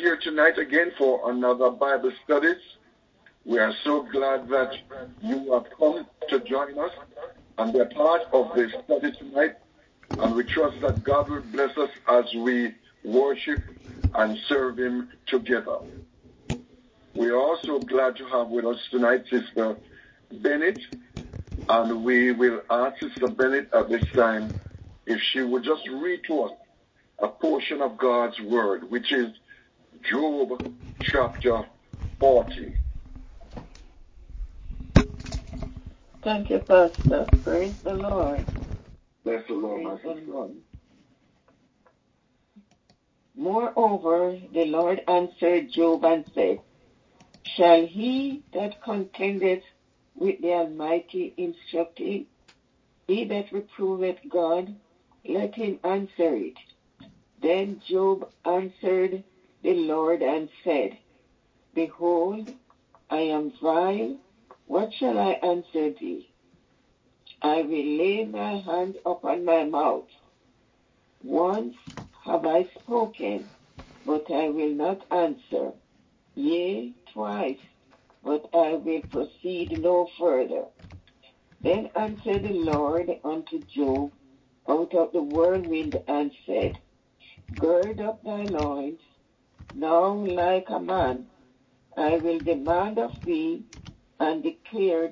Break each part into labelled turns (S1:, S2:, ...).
S1: here tonight again for another Bible studies. We are so glad that you have come to join us and be a part of this study tonight. And we trust that God will bless us as we worship and serve Him together. We are also glad to have with us tonight Sister Bennett, and we will ask Sister Bennett at this time if she would just read to us a portion of God's Word, which is Job chapter 40.
S2: Thank you, Pastor. Praise the Lord.
S1: Bless the Lord, my
S2: Praise the
S1: sister.
S2: Lord. Moreover, the Lord answered Job and said, Shall he that contendeth with the Almighty instruct him? He that reproveth God, let him answer it. Then Job answered the Lord and said, Behold, I am vile. What shall I answer thee? I will lay my hand upon my mouth. Once have I spoken, but I will not answer. Yea, twice, but I will proceed no further. Then answered the Lord unto Job out of the whirlwind and said, Gird up thy loins, now like a man. I will demand of thee, and declare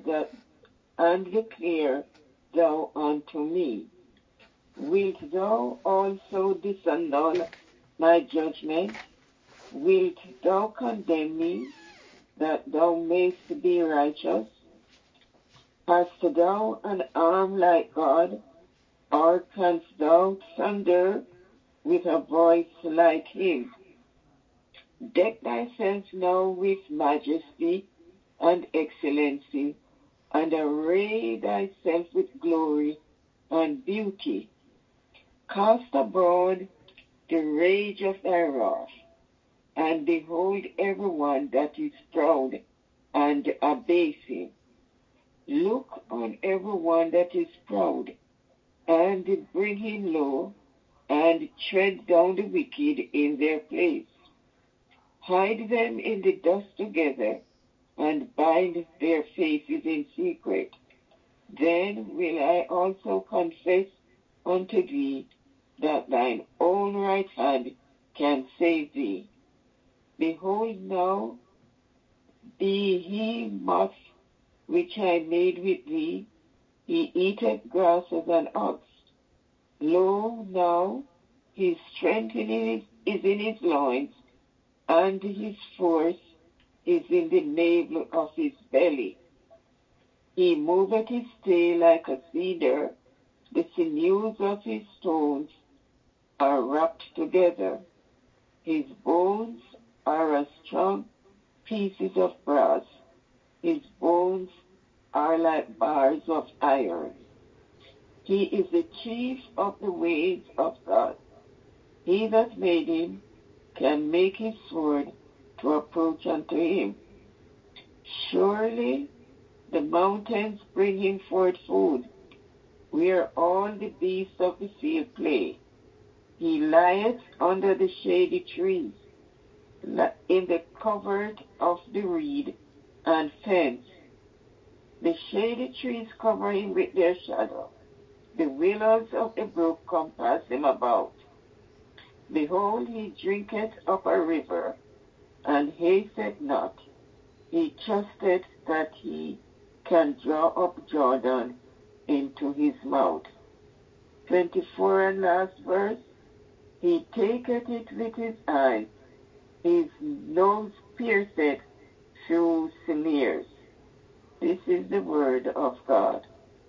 S2: thou unto me. Wilt thou also disannul my judgment? Wilt thou condemn me, that thou mayst be righteous? Hast thou an arm like God, or canst thou thunder with a voice like him? Deck thyself now with majesty and excellency, and array thyself with glory and beauty. Cast abroad the rage of thy wrath, and behold everyone that is proud and abasing. Look on everyone that is proud, and bring him low, and tread down the wicked in their place. Hide them in the dust together, and bind their faces in secret. Then will I also confess unto thee that thine own right hand can save thee. Behold now, be he moth which I made with thee, he eateth grass as an ox. Lo, now his strength is in his loins, and his force is in the navel of his belly. He moveth his tail like a cedar, the sinews of his stones are wrapped together. His bones are as strong pieces of brass. His bones are like bars of iron. He is the chief of the ways of God. He that made him can make his sword to approach unto him. Surely the mountains bring him forth food, where all the beasts of the field play. He lieth under the shady trees, in the covert of the reed and fence. The shady trees cover him with their shadow. The willows of the brook compass him about. Behold, he drinketh up a river, and hasteth not. He trusteth that he can draw up Jordan into his mouth. 24 and last verse. He taketh it with his eyes. His nose pierceth through snares. This is the word of God.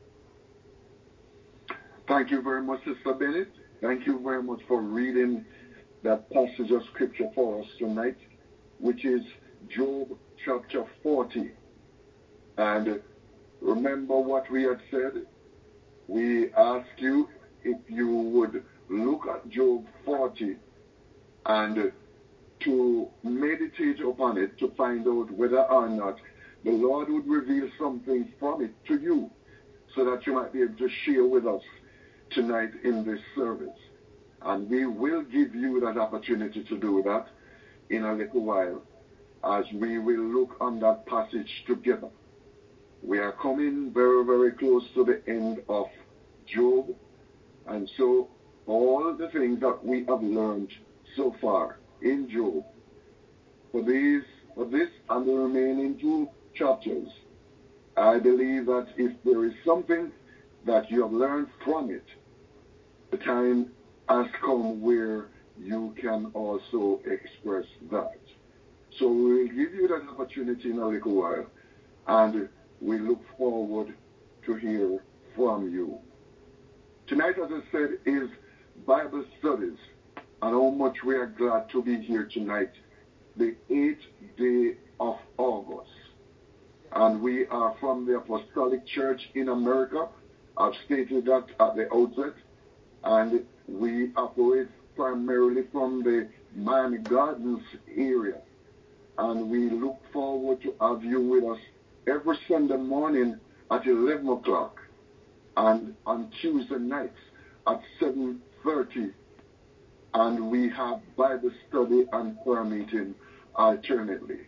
S1: Thank you very much, Sister Bennett. Thank you very much for reading that passage of Scripture for us tonight, which is Job chapter 40. And remember what we had said. We asked you if you would look at Job 40 and to meditate upon it to find out whether or not the Lord would reveal something from it to you so that you might be able to share with us tonight in this service. And we will give you that opportunity to do that in a little while as we will look on that passage together. We are coming very, very close to the end of Job, and so all the things that we have learned so far in Job, for this and the remaining 2 chapters, I believe that if there is something that you have learned from it, the time has come where you can also express that. So we will give you that opportunity in a little while, and we look forward to hear from you. Tonight, as I said, is Bible studies, and how much we are glad to be here tonight, the 8th day of August. And we are from the Apostolic Church in America. I've stated that at the outset. And we operate primarily from the Miami Gardens area. And we look forward to have you with us every Sunday morning at 11 o'clock and on Tuesday nights at 7:30. And we have Bible study and prayer meeting alternately.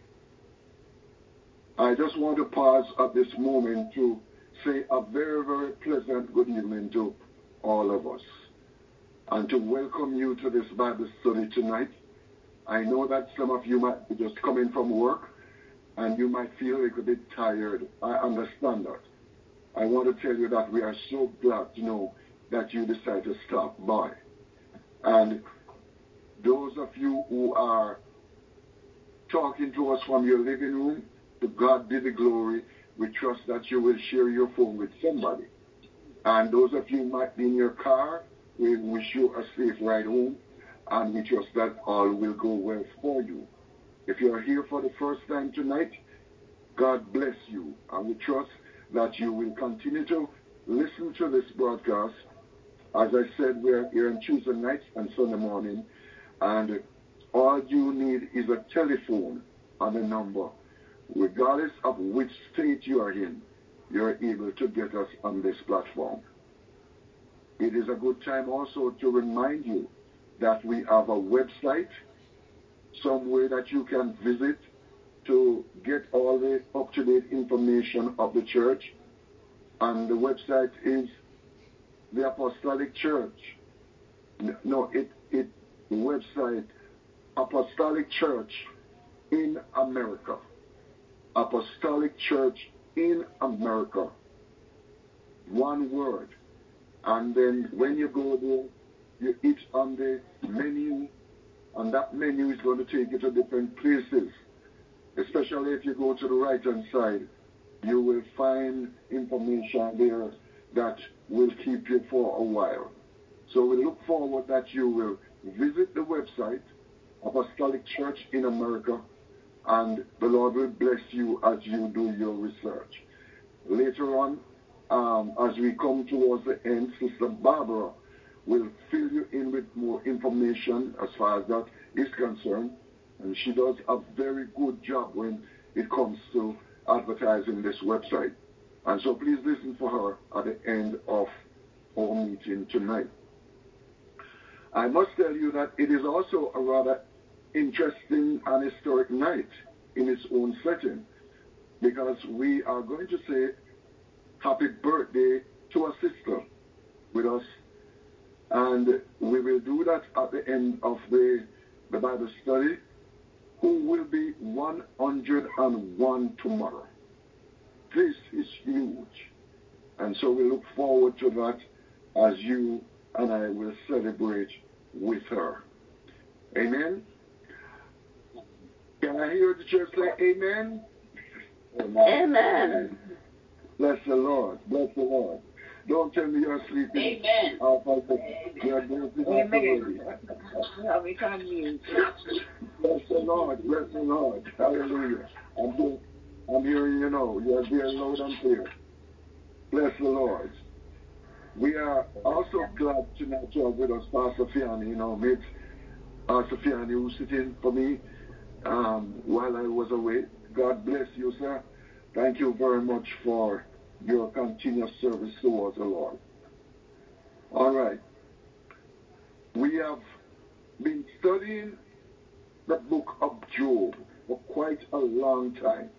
S1: I just want to pause at this moment to say a very, very pleasant good evening to all of us and to welcome you to this Bible study tonight. I know that some of you might be just coming from work and you might feel a little bit tired. I understand that. I want to tell you that we are so glad to know that you decided to stop by. And those of you who are talking to us from your living room, to God be the glory. We trust that you will share your phone with somebody. And those of you who might be in your car, we wish you a safe ride home, and we trust that all will go well for you. If you are here for the first time tonight, God bless you, and we trust that you will continue to listen to this broadcast. As I said, we are here on Tuesday nights and Sunday morning, and all you need is a telephone and a number. Regardless of which state you are in, you're able to get us on this platform. It is a good time also to remind you that we have a website, somewhere that you can visit to get all the up-to-date information of the church. And the website is the Apostolic Church. The website, Apostolic Church in America. Apostolic Church in America. One word. And then when you go there, you hit on the menu, and that menu is going to take you to different places. Especially if you go to the right-hand side, you will find information there that will keep you for a while. So we look forward that you will visit the website, Apostolic Church in America, and the Lord will bless you as you do your research. Later on, as we come towards the end, Sister Barbara will fill you in with more information as far as that is concerned. And she does a very good job when it comes to advertising this website. And so please listen for her at the end of our meeting tonight. I must tell you that it is also a rather interesting and historic night in its own setting, because we are going to say happy birthday to a sister with us, and we will do that at the end of the Bible study, who will be 101 tomorrow. This is huge, and so we look forward to that as you and I will celebrate with her. Amen? Can I hear the church say amen?
S2: Amen. Amen.
S1: Bless the Lord. Bless the Lord. Don't tell me you're sleeping.
S2: Amen.
S1: Amen. Bless the Lord. Bless the Lord. Hallelujah. I'm hearing you now. You are very loud and clear. Bless the Lord. We are also glad tonight to have with us Pastor Fiani, mate. Pastor Fiani, who's sitting for me while I was away. God bless you, sir. Thank you very much for your continuous service towards the Lord. All right. We have been studying the book of Job for quite a long time.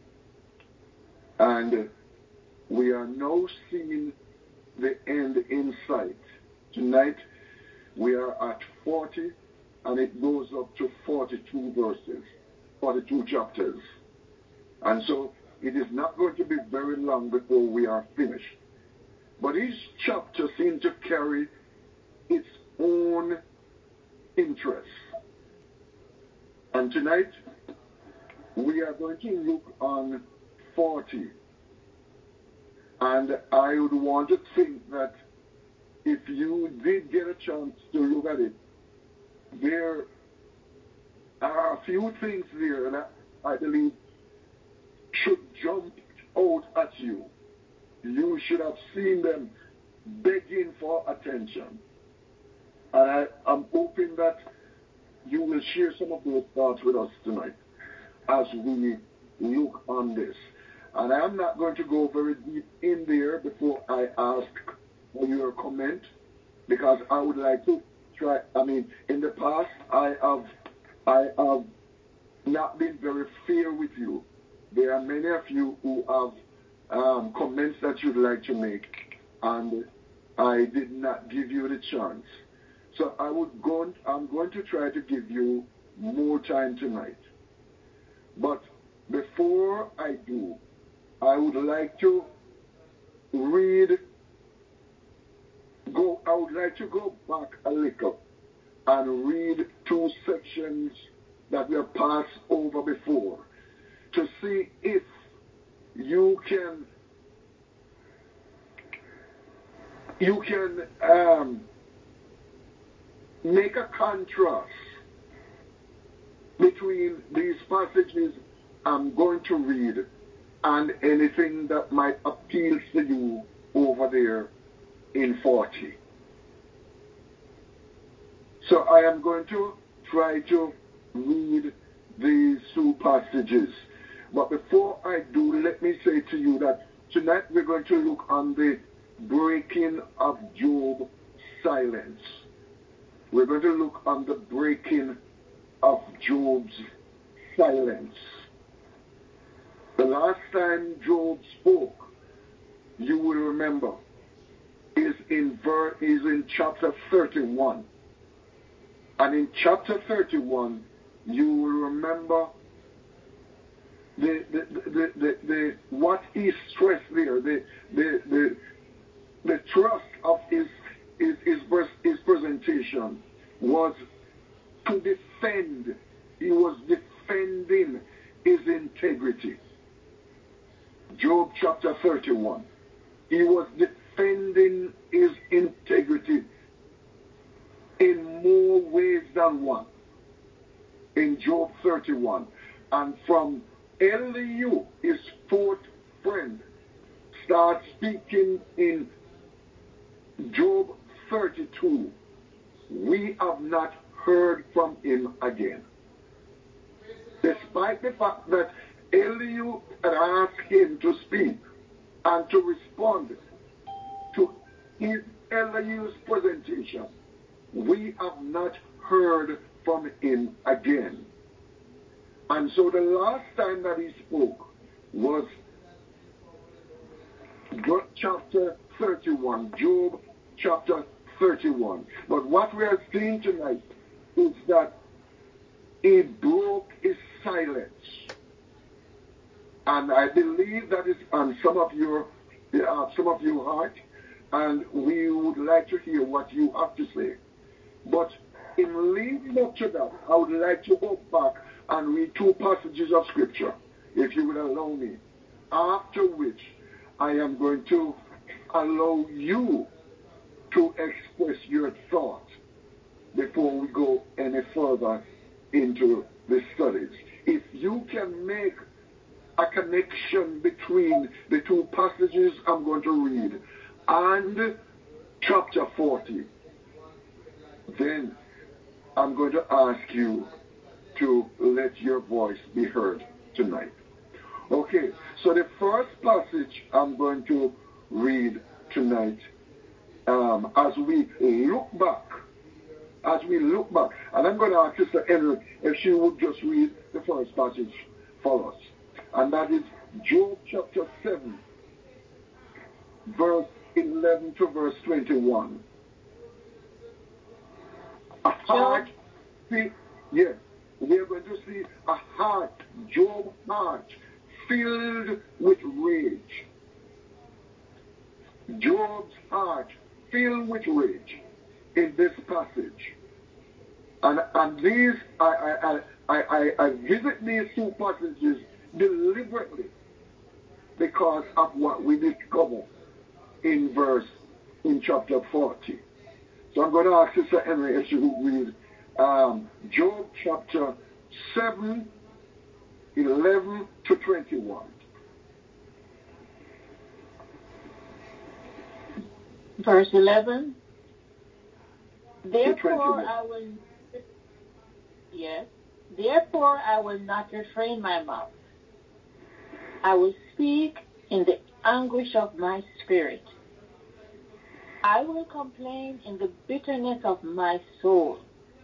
S1: And we are now seeing the end in sight. Tonight, we are at 40, and it goes up to 42 verses, 42 chapters. And so it is not going to be very long before we are finished. But each chapter seems to carry its own interest. And tonight, we are going to look on 40. And I would want to think that if you did get a chance to look at it, there are a few things there that I believe should jump out at you. You should have seen them begging for attention. And I'm hoping that you will share some of those thoughts with us tonight as we look on this. And I'm not going to go very deep in there before I ask for your comment, because I would like to try. In the past, I have not been very fair with you. There are many of you who have comments that you'd like to make, and I did not give you the chance. So I'm going to try to give you more time tonight. But before I do, I would like to go back a little and read two sections that we have passed over before to see if you can make a contrast between these passages I'm going to read and anything that might appeal to you over there in 40. So I am going to try to read these two passages. But before I do, let me say to you that tonight we're going to look on the breaking of Job's silence. We're going to look on the breaking of Job's silence. The last time Job spoke, you will remember, is in chapter 31. And in chapter 31, you will remember the what he stressed there, the thrust of his presentation was to defend. He was defending his integrity. Job chapter 31. He was defending his integrity in more ways than one. In Job 31. And from Elihu, his fourth friend, starts speaking in Job 32. We have not heard from him again. Despite the fact that Elihu had asked him to speak and to respond to Elihu's presentation, we have not heard from him again. And so the last time that he spoke was chapter 31, Job chapter 31. But what we are seeing tonight is that he broke his silence. And I believe that is on some of your heart, and we would like to hear what you have to say. But in leading up to that, I would like to go back and read two passages of Scripture, if you would allow me, after which I am going to allow you to express your thoughts before we go any further into the studies. If you can make a connection between the two passages I'm going to read and chapter 40, then I'm going to ask you to let your voice be heard tonight. Okay, so the first passage I'm going to read tonight, as we look back as we look back. And I'm going to ask Sister Henry if she would just read the first passage for us. And that is Job chapter 7, verse 11 to verse 21. A heart, yes, we are going to see a heart, Job's heart, filled with rage. Job's heart filled with rage in this passage. And these, I visit these two passages deliberately because of what we discover in chapter 40. So I'm going to ask Sister Henry if she would read Job chapter 7, 11 to 21.
S3: Verse 11. Therefore I will not refrain my mouth. I will speak in the anguish of my spirit. I will complain in the bitterness of my soul.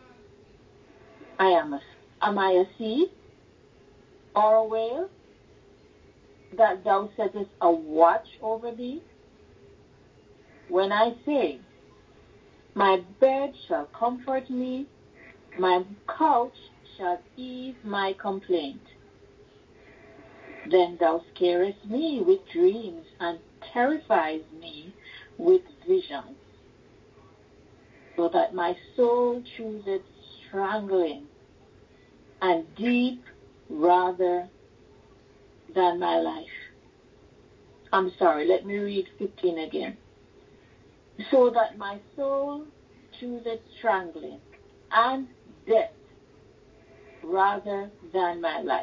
S3: Am I a seed or a whale that thou settest a watch over thee? When I say, my bed shall comfort me, my couch shall ease my complaint. Then thou scarest me with dreams and terrifies me with visions, so that my soul chooseth strangling and deep rather than my life. I'm sorry, let me read 15 again. So that my soul chooseth strangling and death rather than my life.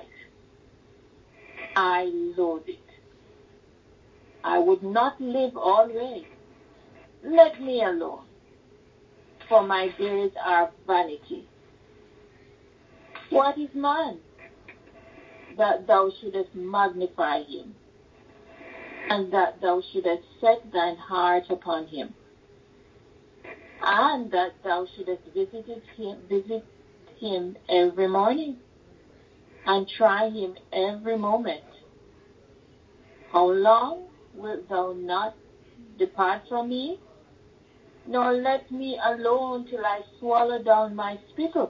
S3: I loathe it. I would not live always. Let me alone, for my days are vanity. What is man, that thou shouldest magnify him, and that thou shouldest set thine heart upon him, and that thou shouldest visit him every morning, and try him every moment? How long wilt thou not depart from me, nor let me alone till I swallow down my spittle?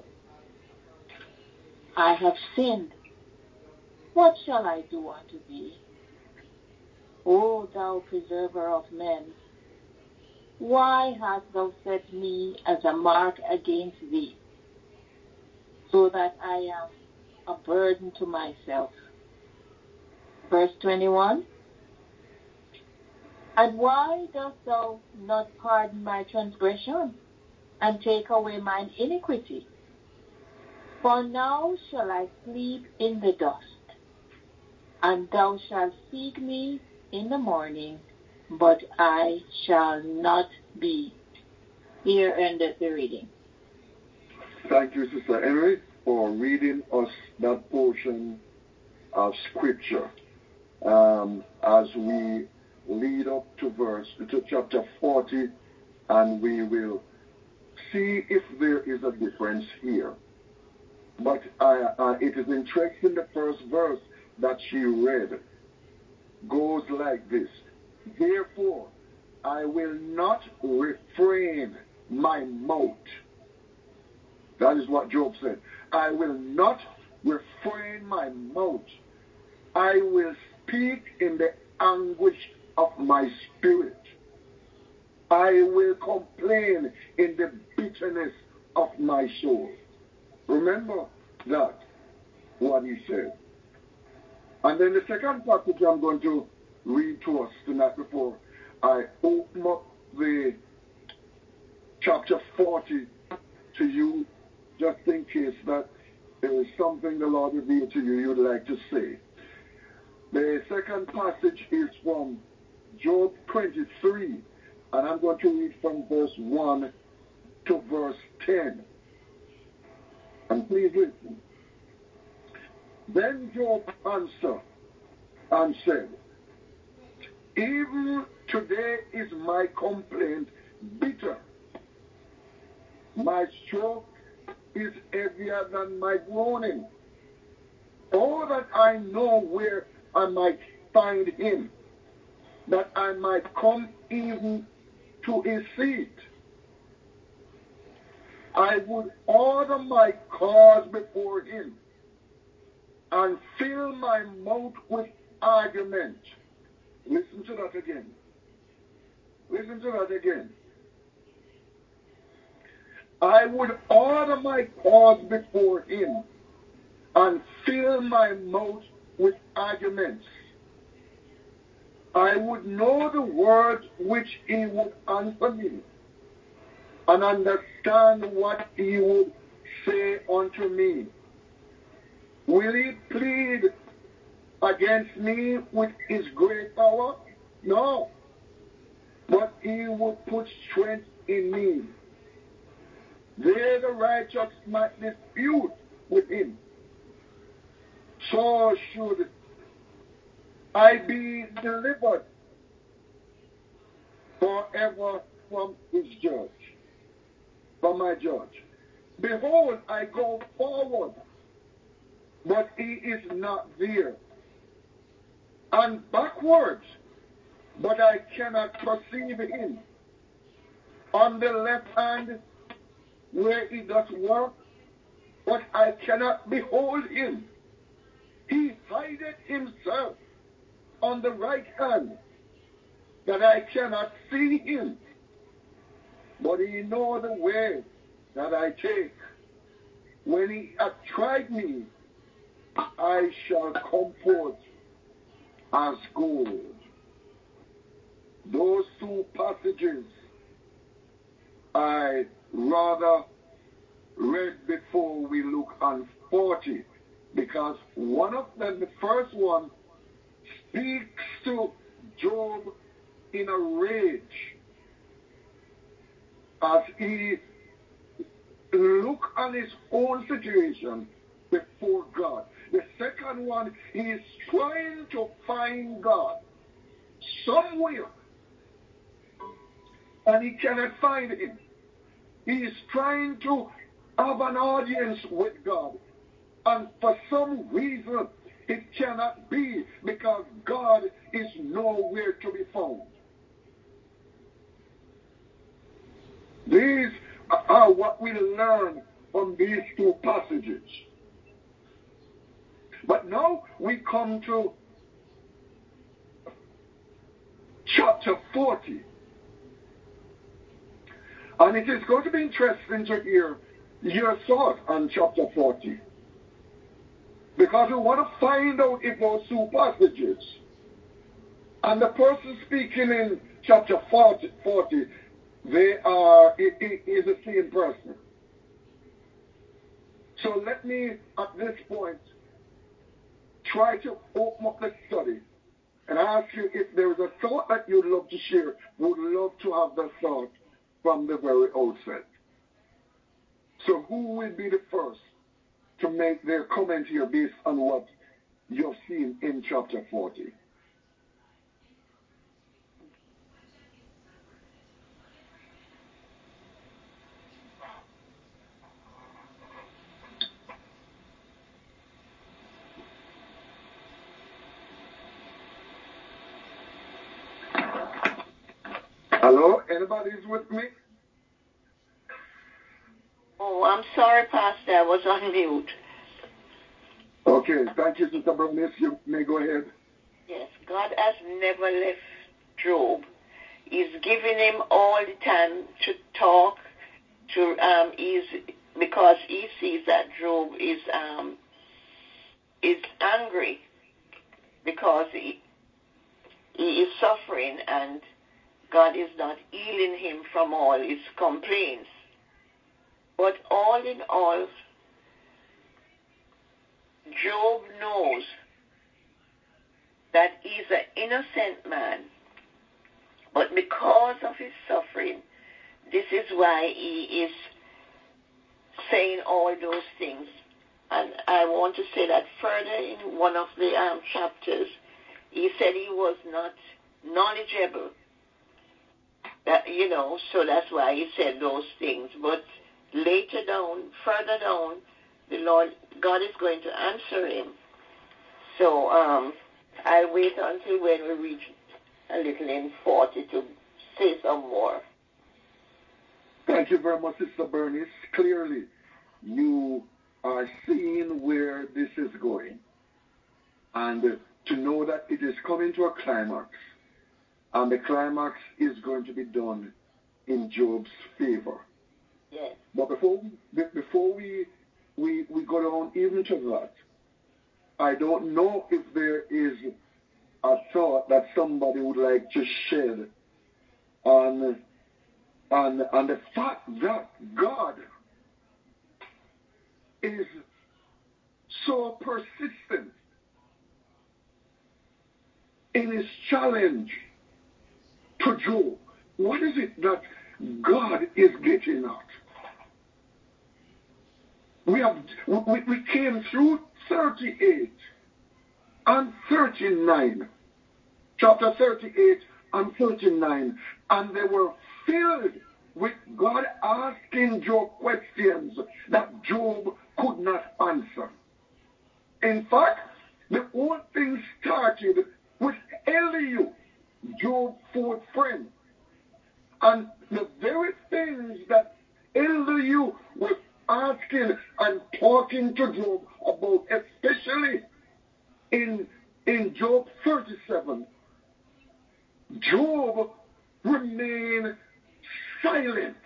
S3: I have sinned. What shall I do unto thee? O thou preserver of men, why hast thou set me as a mark against thee, so that I am a burden to myself? Verse 21. And why dost thou not pardon my transgression, and take away mine iniquity? For now shall I sleep in the dust, and thou shalt seek me in the morning, but I shall not be. Here endeth the reading.
S1: Thank you, Sister Henry, for reading us that portion of Scripture. As we lead up to chapter 40, and we will see if there is a difference here. But it is interesting, the first verse that she read goes like this: Therefore, I will not refrain my mouth. That is what Job said. I will not refrain my mouth. I will speak in the anguish of my spirit. I will complain in the bitterness of my soul. Remember that, what he said. And then the second passage I'm going to read to us tonight before I open up the chapter 40 to you, just in case that there is something the Lord revealed to you you'd like to say. The second passage is from Job 23, and I'm going to read from verse 1 to verse 10. And please listen. Then Job answered and said, Even today is my complaint bitter. My stroke is heavier than my groaning. Oh, that I know where I might find him, that I might come even to his seat. I would order my cause before him and fill my mouth with argument. Listen to that again. Listen to that again. I would order my cause before him and fill my mouth with arguments. I would know the words which he would answer me and understand what he would say unto me. Will he plead against me with his great power? No. But he would put strength in me. There the righteous might dispute with him. So should I be delivered forever from his judge, from my judge. Behold, I go forward, but he is not there. And backwards, but I cannot perceive him. On the left hand, where he does work, but I cannot behold him. He hideth himself on the right hand, that I cannot see him. But he know the way that I take. When he hath tried me, I shall come forth as gold. Those two passages I rather read before we look on 40, because one of them, the first one, speaks to Job in a rage as he look on his own situation before God. The second one, he is trying to find God somewhere, and he cannot find him. He is trying to have an audience with God, and for some reason it cannot be, because God is nowhere to be found. These are what we learn from these two passages. But now we come to chapter 40. And it is going to be interesting to hear your thought on chapter 40. Because we want to find out if those two passages and the person speaking in chapter 40 is the same person. So let me, at this point, try to open up the study and ask you if there is a thought that you'd love to share. Would love to have the thought from the very outset. So who will be the first to make their comment here based on what you've seen in chapter 40? Hello? Anybody's with me?
S2: Oh, I'm sorry, Pastor. I was on mute.
S1: Okay. Thank you, Sister Bernice. You may go ahead.
S2: Yes, God has never left Job. He's giving him all the time to talk. Because he sees that Job is angry because he is suffering, and God is not healing him from all his complaints. But all in all, Job knows that he's an innocent man. But because of his suffering, this is why he is saying all those things. And I want to say that further in one of the chapters, he said he was not knowledgeable. So that's why he said those things. But later down, further down, God is going to answer him. So I'll wait until when we reach a little in 40 to say some more.
S1: Thank you very much, Sister Bernice. Clearly, you are seeing where this is going. And to know that it is coming to a climax. And the climax is going to be done in Job's favor.
S2: Yes.
S1: But before we go down even to that, I don't know if there is a thought that somebody would like to shed on the fact that God is so persistent in his challenge to Job. What is it that God is getting at? We came through 38 and 39, chapter 38 and 39, and they were filled with God asking Job questions that Job could not answer. In fact, the whole thing started with Elihu, Job's fourth friend. And the very things that Elihu was asking and talking to Job about, especially in Job 37, Job remained silent.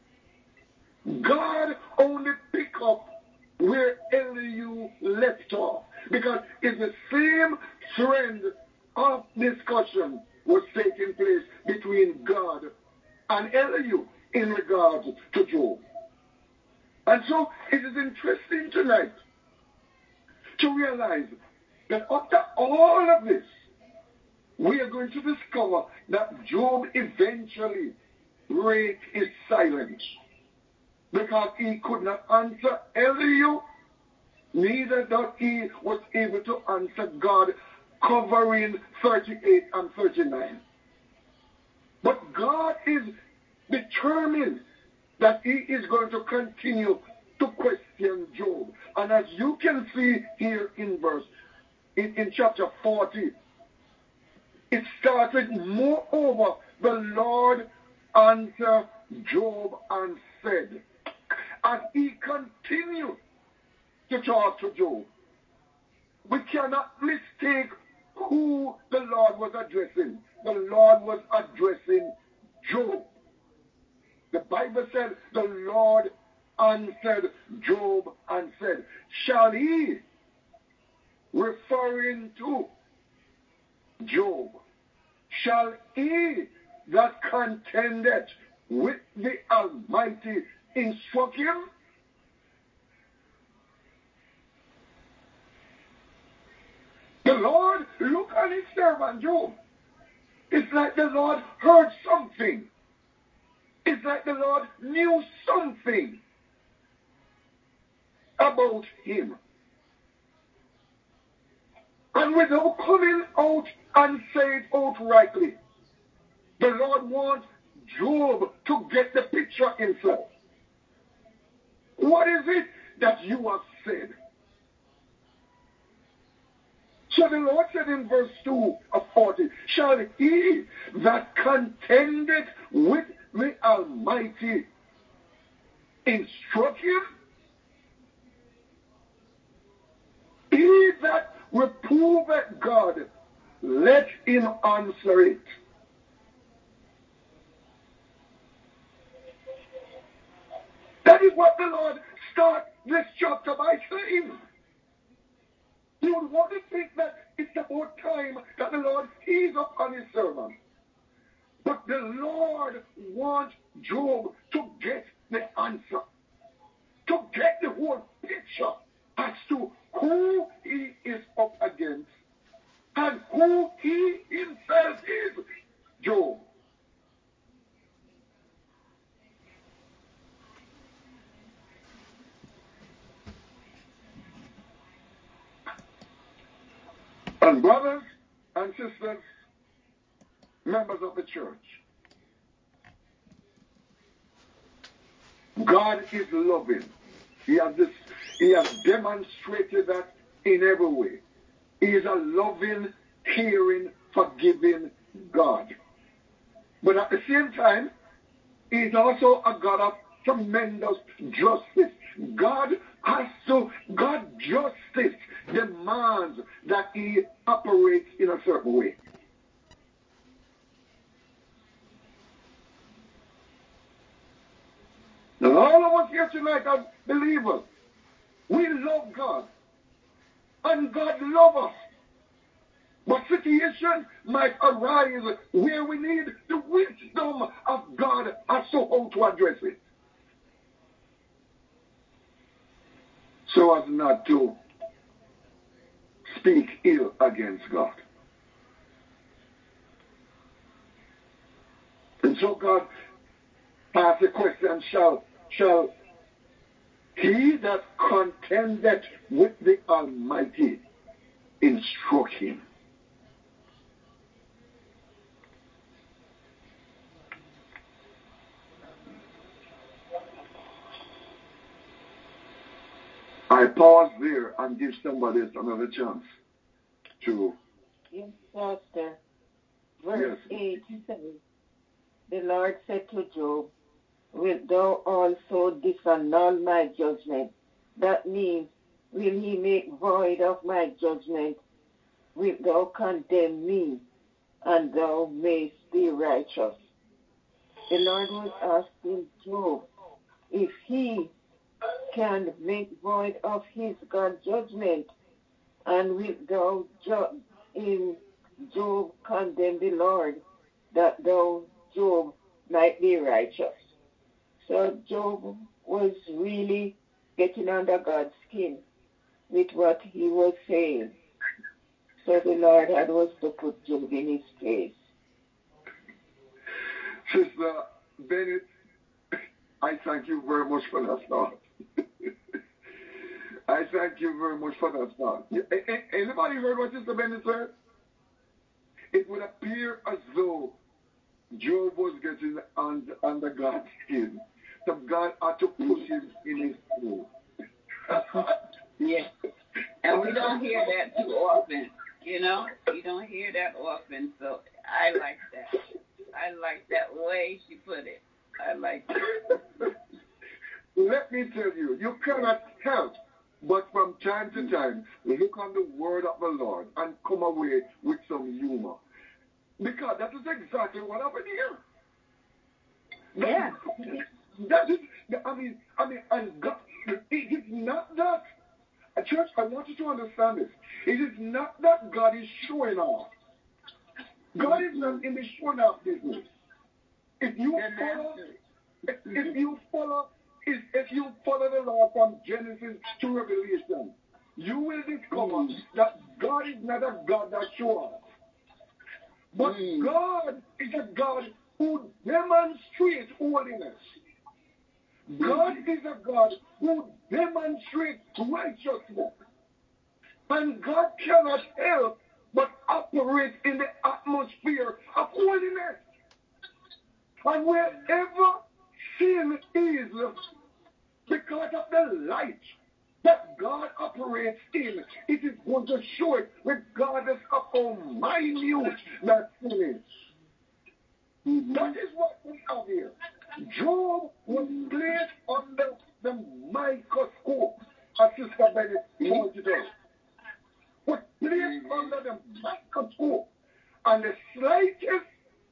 S1: God only picked up where Elihu left off, because it's the same trend of discussion was taking place between God and Elihu in regards to Job. And so it is interesting tonight to realize that after all of this, we are going to discover that Job eventually breaks his silence, because he could not answer Elihu, neither that he was able to answer God covering 38 and 39. But God is determined that he is going to continue to question Job. And as you can see here in in chapter 40, it started, moreover, the Lord answered Job and said, as he continued to talk to Job, we cannot mistake who the Lord was addressing. The Lord was addressing Job. The Bible said the Lord answered Job and said, shall he, referring to Job, shall he that contended with the Almighty instruct him? The Lord looked on his servant Job. It's like the Lord heard something. It's like the Lord knew something about him. And without coming out and saying it outrightly, the Lord wants Job to get the picture himself. What is it that you have said? So the Lord said in verse 2 of 40, shall he that contended with the Almighty instruct him? He that reproveth God, let him answer it. That is what the Lord starts this chapter by saying. You would want to think that it's about time that the Lord ease upon his servant. But the Lord wants Job to get the answer, to get the whole picture as to who he is up against and who he himself is, Job. And brothers and sisters, members of the church, God is loving. He has demonstrated that in every way. He is a loving, caring, forgiving God. But at the same time, he is also a God of tremendous justice. God justice demands that he operates in a certain way. Now, all of us here tonight are believers. We love God. And God loves us. But situations might arise where we need the wisdom of God as to how to address it. So as not to speak ill against God. And so God asked the question, shall he that contendeth with the Almighty instruct him? I pause there and give somebody else another chance to.
S2: Yes, Pastor. Verse 8 says, the Lord said to Job, wilt thou also disannul my judgment? That means, will he make void of my judgment? Wilt thou condemn me, and thou mayst be righteous? The Lord was asking Job if he can make void of his God judgment, and wilt thou in Job condemn the Lord, that thou, Job, might be righteous. So Job was really getting under God's skin with what he was saying. So the Lord had was to put Job in his place.
S1: Sister Bennett, I thank you very much for that thought. I thank you very much for that thought. Anybody heard what Sister Bennett said? It would appear as though Job was getting under God's skin. So God had to put him in his place.
S4: Yes. And we don't hear that too often, you know? You don't hear that often, so I like that. I like that way she put it. I like that.
S1: Let me tell you, you cannot help but from time to time look on the word of the Lord and come away with some humor. Because that is exactly what happened here.
S4: Yeah.
S1: That is, and God, it is not that, church, I want you to understand this. It is not that God is showing off. God is not in the showing off business. If you follow the law from Genesis to Revelation, you will discover that God is not a God that shows off. But God is a God who demonstrates holiness. God is a God who demonstrates righteousness. And God cannot help but operate in the atmosphere of holiness. And wherever sin is, because of the light that God operates in, it is going to show it regardless of how minute that sin is. That is what we have here. Job was placed under the microscope, as Sister Bennett pointed out. Was placed under the microscope, and the slightest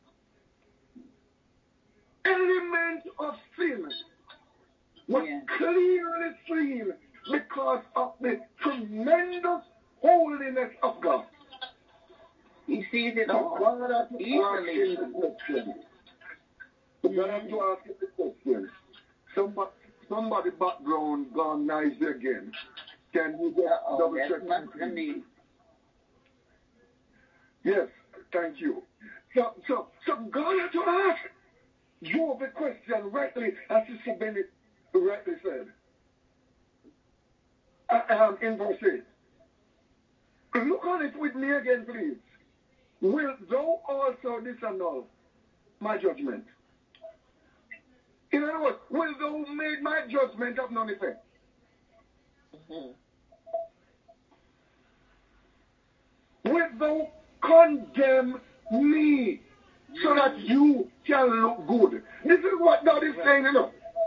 S1: element of sin was clearly seen because of the tremendous holiness of God.
S4: He sees it all.
S1: God has to ask him the question. God has to ask him the question. Somebody background gone noisy again. Can you just double check?
S4: That's me.
S1: Yes, thank you. So God had to ask Job the question rightly, as Sister Bennett rightly said. In verse 8. Look on it with me again, please. Wilt thou also disannul my judgment? In other words, will thou make my judgment of none effect? Will thou condemn me so that you can look good? This is what God is saying, you know.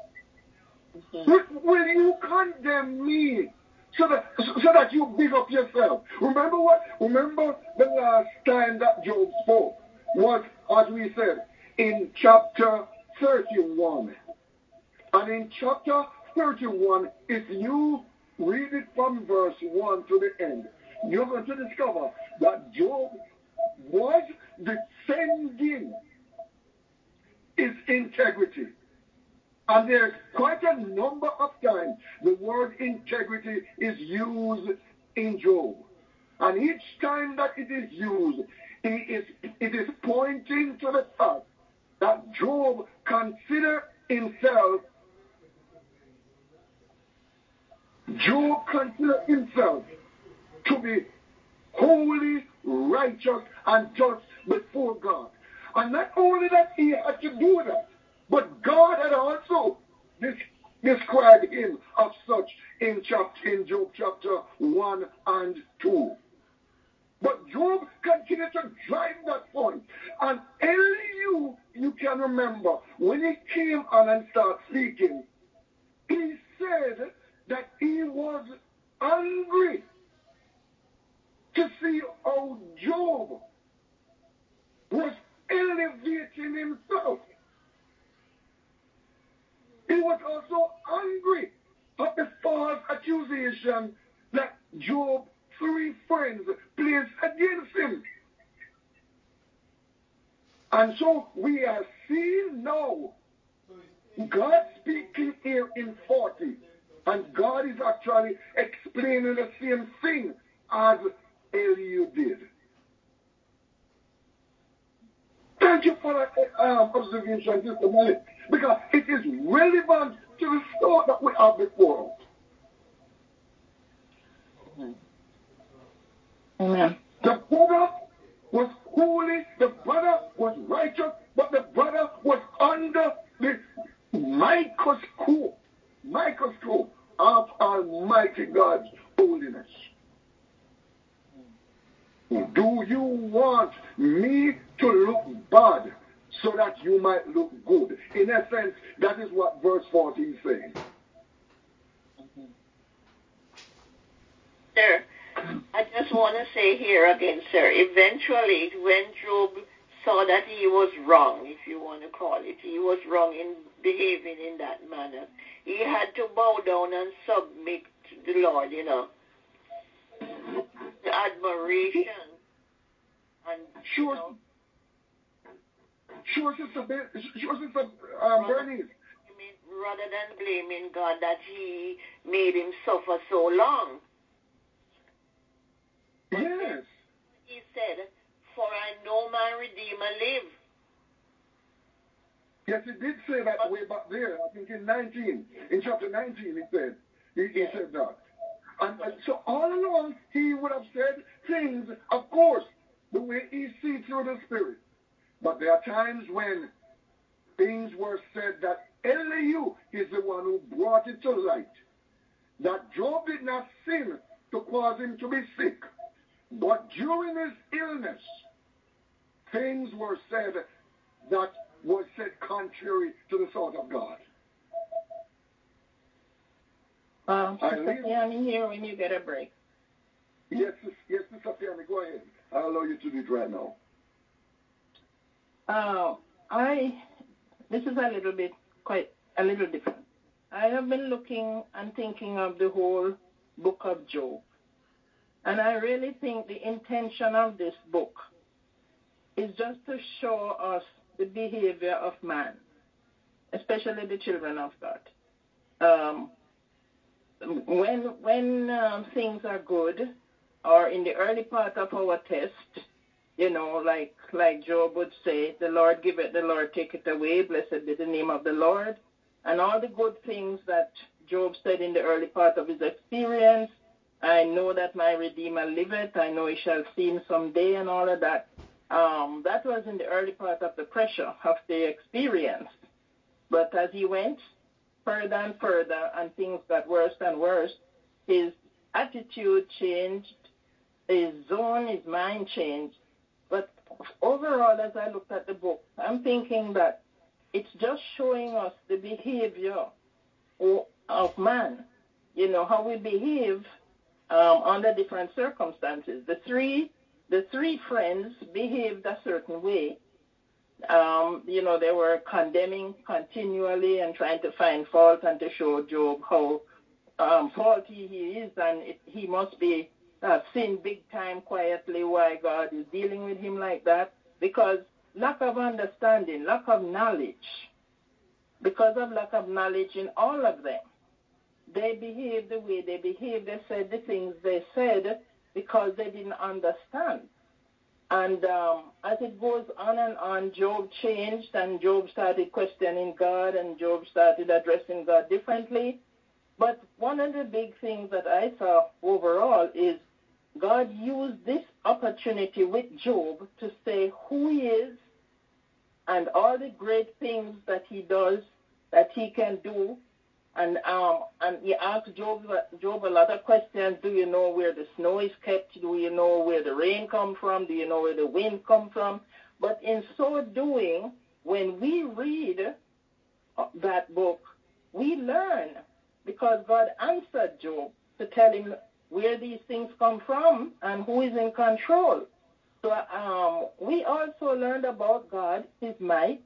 S1: Will you condemn me so that you big up yourself? Remember the last time that Job spoke was, as we said, in chapter 31. And in chapter 31, if you read it from verse 1 to the end, you're going to discover that Job was defending his integrity. And there's quite a number of times the word integrity is used in Job. And each time that it is used, it is pointing to the fact that Job considered himself to be holy, righteous, and just before God. And not only that he had to do that, but God had also described him of such in Job chapter 1 and 2. But Job continued to drive that point. And only you can remember, when he came on and started speaking, he said that he was angry to see how Job was elevating himself. He was also angry at the false accusation that Job's 3 friends placed against him. And so we are seeing now God speaking here in 40, and God is actually explaining the same thing as Elihu did. Thank you for that observation, Sister Malik, because it is relevant to the story that we have before us.
S3: Amen.
S1: The brother was holy, the brother was righteous, but the brother was under the microscope of Almighty God's holiness. Do you want me to look bad so that you might look good? In essence, that is what verse 40 is saying.
S5: Sir, I just want to say here again, sir, eventually when Job saw that he was wrong, if you want to call it, he was wrong in behaving in that manner, he had to bow down and submit to the Lord, you know. The admiration and
S1: Sure, Sister Bernice.
S5: Rather than blaming God that he made him suffer so long. But
S1: yes.
S5: He said, "For I know my Redeemer live."
S1: Yes, he did say that way back there. I think in chapter 19, he said that. And so all along, he would have said things, of course, the way he sees through the Spirit. But there are times when things were said that Elihu is the one who brought it to light. That Job did not sin to cause him to be sick. But during his illness, things were said that was said contrary to the thought of God.
S3: Sister Fiani here when you get a break.
S1: Yes, Sister Fiani, go ahead. I'll allow you to do it right now.
S3: This is quite a little different. I have been looking and thinking of the whole book of Job. And I really think the intention of this book is just to show us the behavior of man, especially the children of God. When things are good, or in the early part of our test, you know, like Job would say, the Lord give it, the Lord take it away, blessed be the name of the Lord. And all the good things that Job said in the early part of his experience, I know that my Redeemer liveth, I know he shall see him someday, and all of that. That was in the early part of the pressure of the experience.
S6: But as he went further and further and things got worse and worse, his attitude changed, his zone, his mind changed. But overall, as I looked at the book, I'm thinking that it's just showing us the behavior of man, how we behave under different circumstances. The three friends behaved a certain way. They were condemning continually and trying to find fault and to show Job how faulty he is, and he must be sinned big time quietly, why God is dealing with him like that, because lack of understanding, lack of knowledge. Because of lack of knowledge in all of them, they behaved the way they behaved. They said the things they said because they didn't understand. And as it goes on and on, Job changed, and Job started questioning God, and Job started addressing God differently. But one of the big things that I saw overall is God used this opportunity with Job to say who he is and all the great things that he does, that he can do. And he asked Job a lot of questions. Do you know where the snow is kept? Do you know where the rain comes from? Do you know where the wind comes from? But in so doing, when we read that book, we learn, because God answered Job to tell him where these things come from and who is in control. So we also learned about God, his might,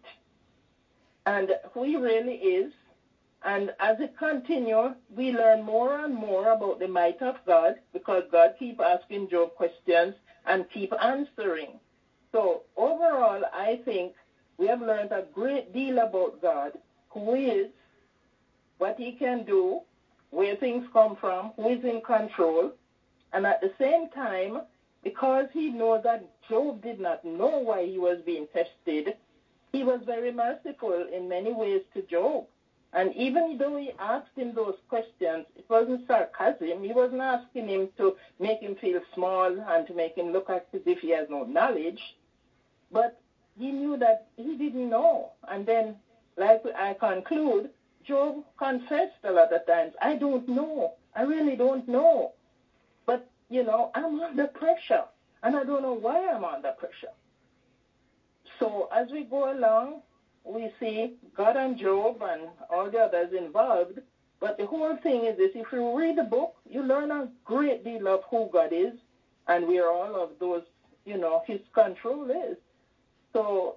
S6: and who he really is. And as it continues, we learn more and more about the might of God, because God keep asking Job questions and keep answering. So overall, I think we have learned a great deal about God, who he is, what he can do, where things come from, who is in control. And at the same time, because he knows that Job did not know why he was being tested, he was very merciful in many ways to Job. And even though he asked him those questions, it wasn't sarcasm. He wasn't asking him to make him feel small and to make him look as if he has no knowledge. But he knew that he didn't know. And then, like I conclude, Job confessed a lot of times, I don't know. I really don't know. But, I'm under pressure, and I don't know why I'm under pressure. So as we go along, we see God and Job and all the others involved. But the whole thing is this: if you read the book, you learn a great deal of who God is and where all of those, his control is. So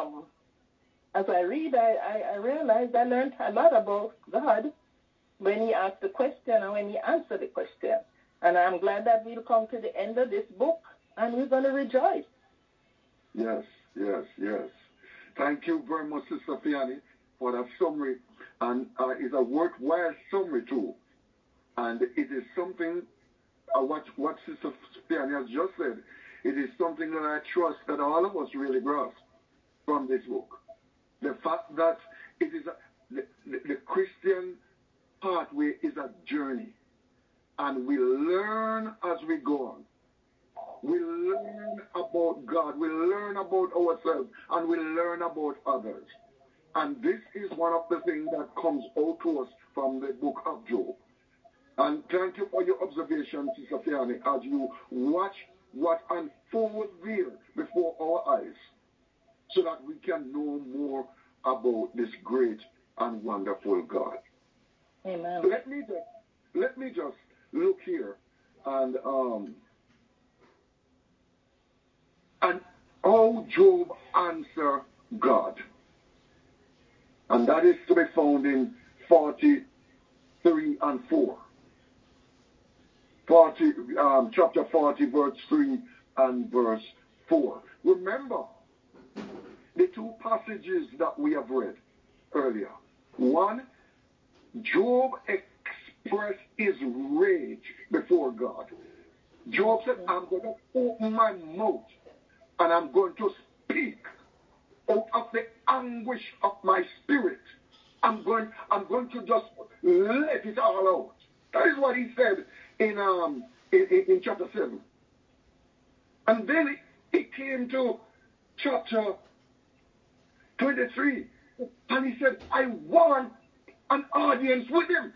S6: as I read, I realized I learned a lot about God when he asked the question and when he answered the question. And I'm glad that we'll come to the end of this book and we're going to rejoice.
S1: Yes. Thank you very much, Sister Fiani, for that summary. And it's a worthwhile summary, too. And it is something, what Sister Fiani has just said, it is something that I trust that all of us really grasp from this book. The fact that it is the Christian pathway is a journey. And we learn as we go on. We learn about God, we learn about ourselves, and we learn about others. And this is one of the things that comes out to us from the book of Job. And thank you for your observation, Sister Fiani, as you watch what unfolds there before our eyes, so that we can know more about this great and wonderful God.
S6: Amen.
S1: Let me just look here and how Job answered God. And that is to be found in 43 and 4. Chapter 40, verse 3 and verse 4. Remember the two passages that we have read earlier. One, Job expressed his rage before God. Job said, I'm going to open my mouth and I'm going to speak out of the anguish of my spirit. I'm going to just let it all out. That is what he said in chapter 7. And then he came to chapter 23, And he said, I want an audience with him.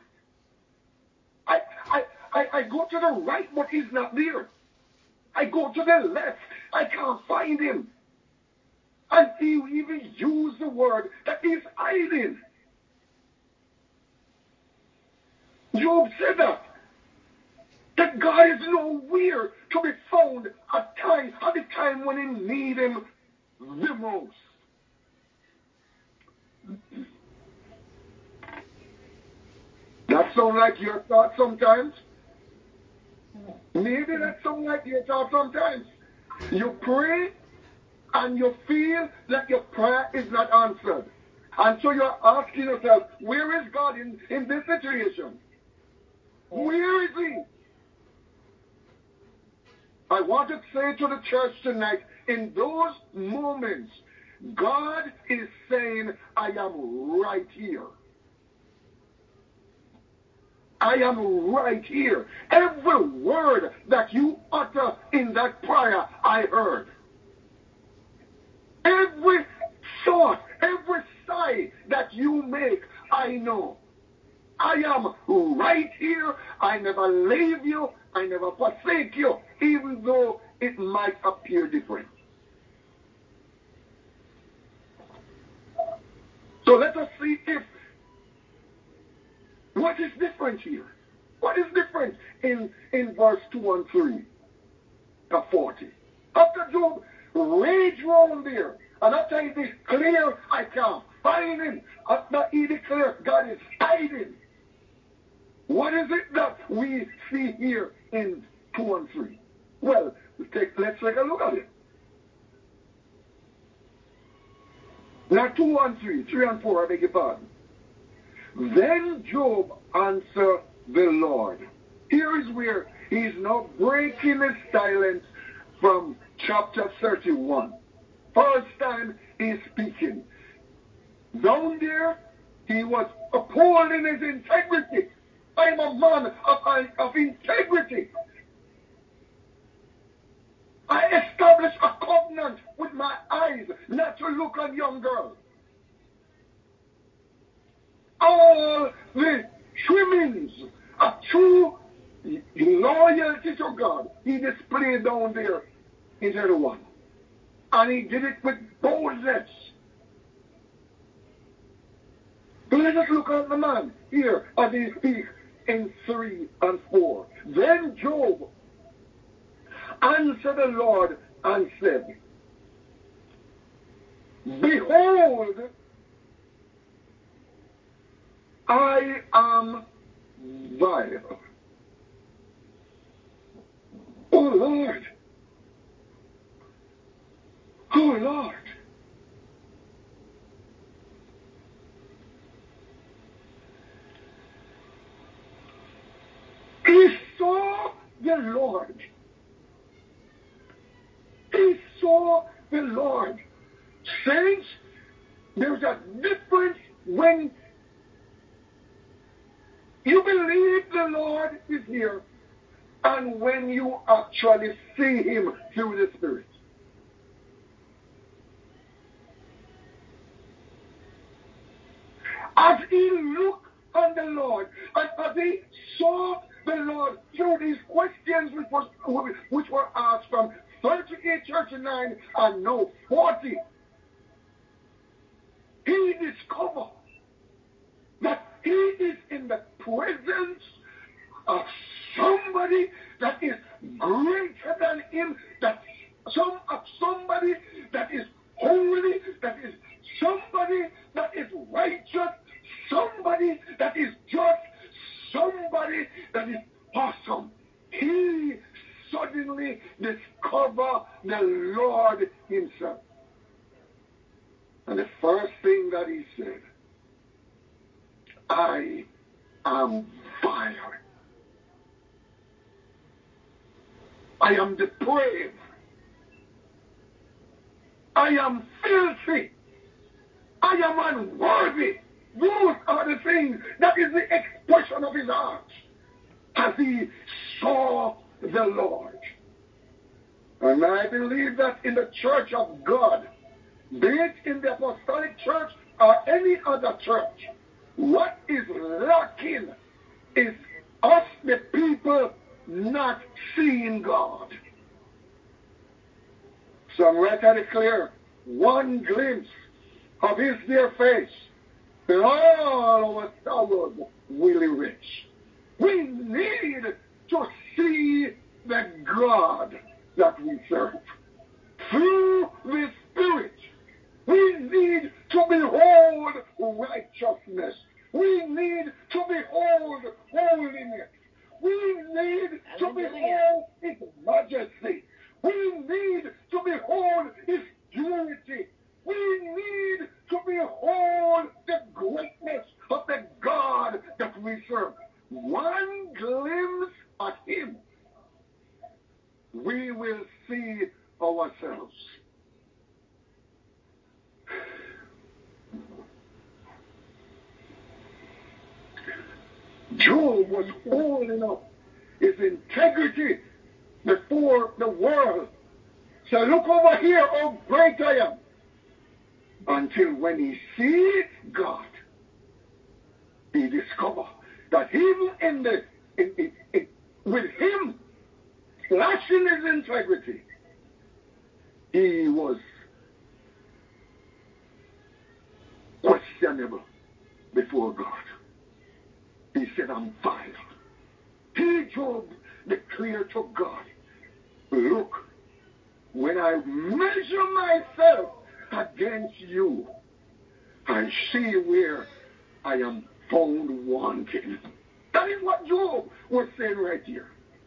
S1: I go to the right, but he's not there. I go to the left, I can't find him. And he even used the word that he's hiding. Job said that God is nowhere to be found at the time when he need him the most. That sound like your thought sometimes? Maybe that sound like your thought sometimes. You pray and you feel that your prayer is not answered. And so you're asking yourself, where is God in this situation? Where is he? I want to say to the church tonight, in those moments, God is saying, I am right here. I am right here. Every word that you utter in that prayer, I heard. Every thought, every sigh that you make, I know. I am right here. I never leave you. I never forsake you, even though it might appear different. So let us see what is different here. What is different in verse 2 and 3 of 40? After Job raged round there, and after he declared, I can't find him, after he declared, God is hiding. What is it that we see here in 2 and 3? Well, let's take a look at it. Not 2 and 3, 3 and 4, I beg your pardon. Then Job answered the Lord. Here is where he's now breaking his silence from chapter 31. First time he's speaking. Down there, he was upholding his integrity. I'm a man of integrity. I established a covenant with my eyes not to look on young girls. All the trimmings of true loyalty to God, he displayed down there in 31. And he did it with boldness. So let us look at the man here as he speaks in 3 and 4. Then Job answered the Lord and said, Behold, I am vile. Oh Lord. Oh Lord. He saw the Lord. He saw the Lord. Saints, there's a difference when you believe the Lord is here and when you actually see him through the Spirit. As he looked on the Lord, and as he saw the Lord through these questions which were asked from 38, 39, and now 40, he discovered that he is in the presence of somebody that is greater than him, somebody that is holy, that is somebody that is righteous, somebody that is just, somebody that is awesome. He suddenly discovered the Lord himself. And the first thing that he said, I am vile. I am depraved. I am filthy. I am unworthy. Those are the things that is the expression of his heart as he saw the Lord. And I believe that in the church of God, be it in the apostolic church or any other church. What is lacking is us, the people, not seeing God. So I'm right at it clear. One glimpse of his dear face, and all our sorrows will erase. We need to see the God that we serve. Through the Spirit, we need to behold righteousness. We need to behold holiness. We need to behold His majesty. We need to behold His purity. We need to behold the greatness of the God that we serve. One glimpse at Him, we will see ourselves. Job was holding up his integrity before the world. So look over here, how great I am. Until when he sees God, he discovers that with him flashing his integrity, he was questionable before God. He said, I'm vile. He, Job, declared to God, look, when I measure myself against you, I see where I am found wanting. That is what Job was saying right here.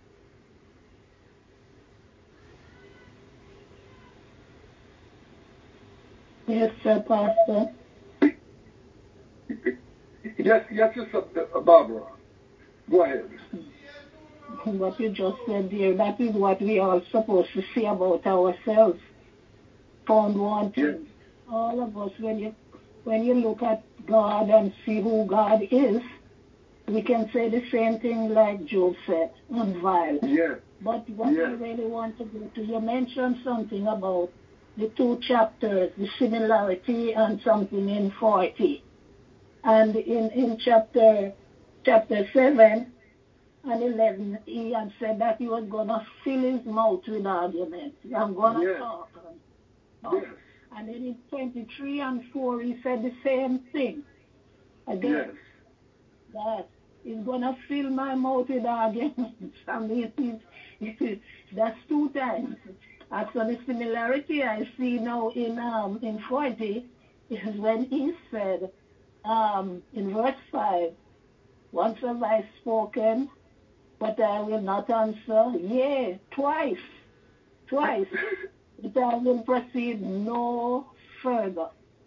S3: Yes, sir, Pastor.
S1: Yes, Sister Barbara. Go ahead.
S3: What you just said there, that is what we are supposed to say about ourselves. Found wanting. Yes. All of us, when you look at God and see who God is, we can say the same thing like Job said, I'm vile.
S1: Yeah.
S3: But what I really want to go to, you mentioned something about the two chapters, the similarity and something in 40. And in chapter 7 and 11, he had said that he was going to fill his mouth with arguments. I'm going to talk.
S1: Yes.
S3: And then in 23 and 4, he said the same thing. Again, that he's going to fill my mouth with arguments. I mean, that's 2 times. As for the similarity I see now in 40 is when he said in verse 5, once have I spoken, but I will not answer. Yea, twice, but I will proceed no further.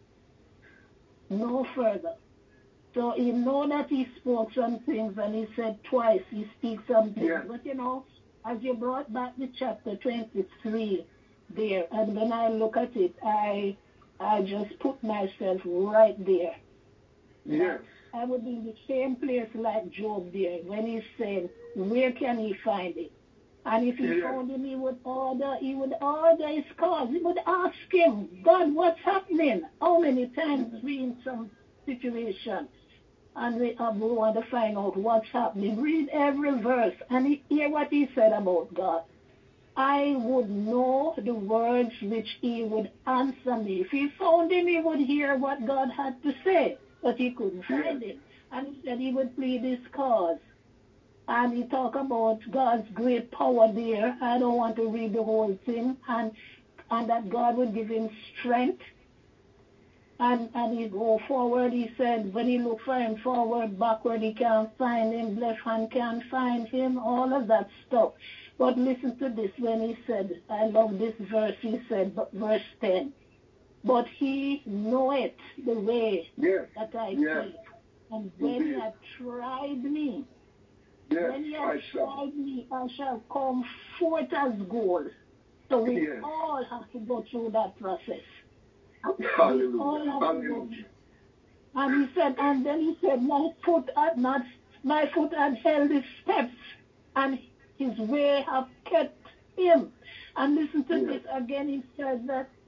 S3: No further. So he know that he spoke some things, and he said twice he speaks some things. Yeah. But as you brought back the chapter 23 there, and when I look at it, I just put myself right there.
S1: Yes.
S3: I would be in the same place like Job there when he's saying, where can he find it? And if he found him, he would order his cause. He would ask him, God, what's happening? How many times we in some situation and we want to find out what's happening? Read every verse and hear what he said about God. I would know the words which he would answer me. If he found him, he would hear what God had to say, but he couldn't find him. And he said he would plead his cause. And he talked about God's great power there. I don't want to read the whole thing. And that God would give him strength. And he go forward. He said when he look for him forward, backward, he can't find him. Left hand can't find him. All of that stuff. But listen to this when he said, I love this verse, he said, verse 10. But he knoweth the way that I take. And when he had tried me, when he has tried me, I shall come forth as gold. So we all have to go through that process.
S1: Hallelujah.
S3: We all have to go through. And he said, and then he said, my foot had held his steps, and his way have kept him. And listen to this again. He said that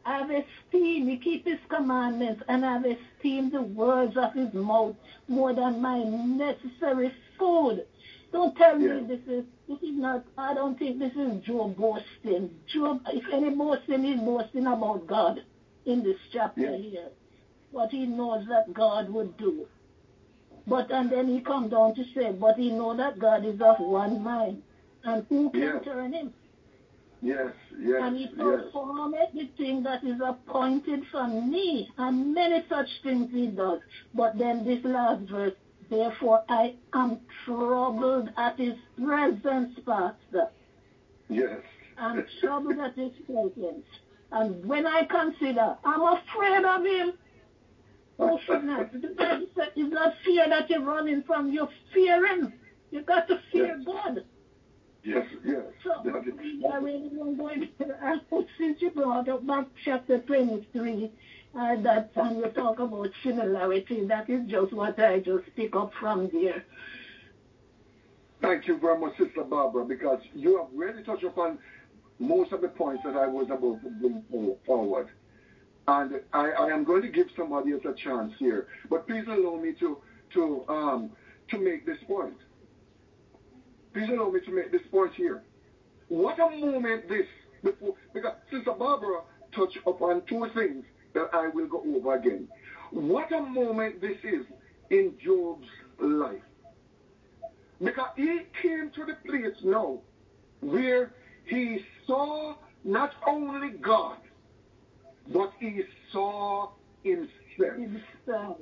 S3: I've esteemed, he keep his commandments, and I've esteemed the words of his mouth more than my necessary food. Don't tell me this is not, I don't think this is Job boasting. Job, if any boasting, he's boasting about God in this chapter here. What he knows that God would do. And then he comes down to say, but he knows that God is of one mind. And who can turn him?
S1: Yes.
S3: And he performeth the thing that is appointed for me. And many such things he does. But then this last verse, therefore I am troubled at his presence, Pastor.
S1: Yes.
S3: I'm troubled at his presence. And when I consider, I'm afraid of him. Who should not? The Bible said it's not fear that you're running from. You fear him. You got to fear God.
S1: Yes.
S3: So I really won't go into that. Since you brought up back chapter 23, that time you talk about similarity, that is just what I just pick up from there.
S1: Thank you very much, Sister Barbara, because you have really touched upon most of the points that I was about to bring forward. And I am going to give somebody else a chance here. But please allow me to make this point. Please allow me to make this point here. What a moment this, because Sister Barbara touched upon two things that I will go over again. What a moment this is in Job's life. Because he came to the place now where he saw not only God, but he saw himself.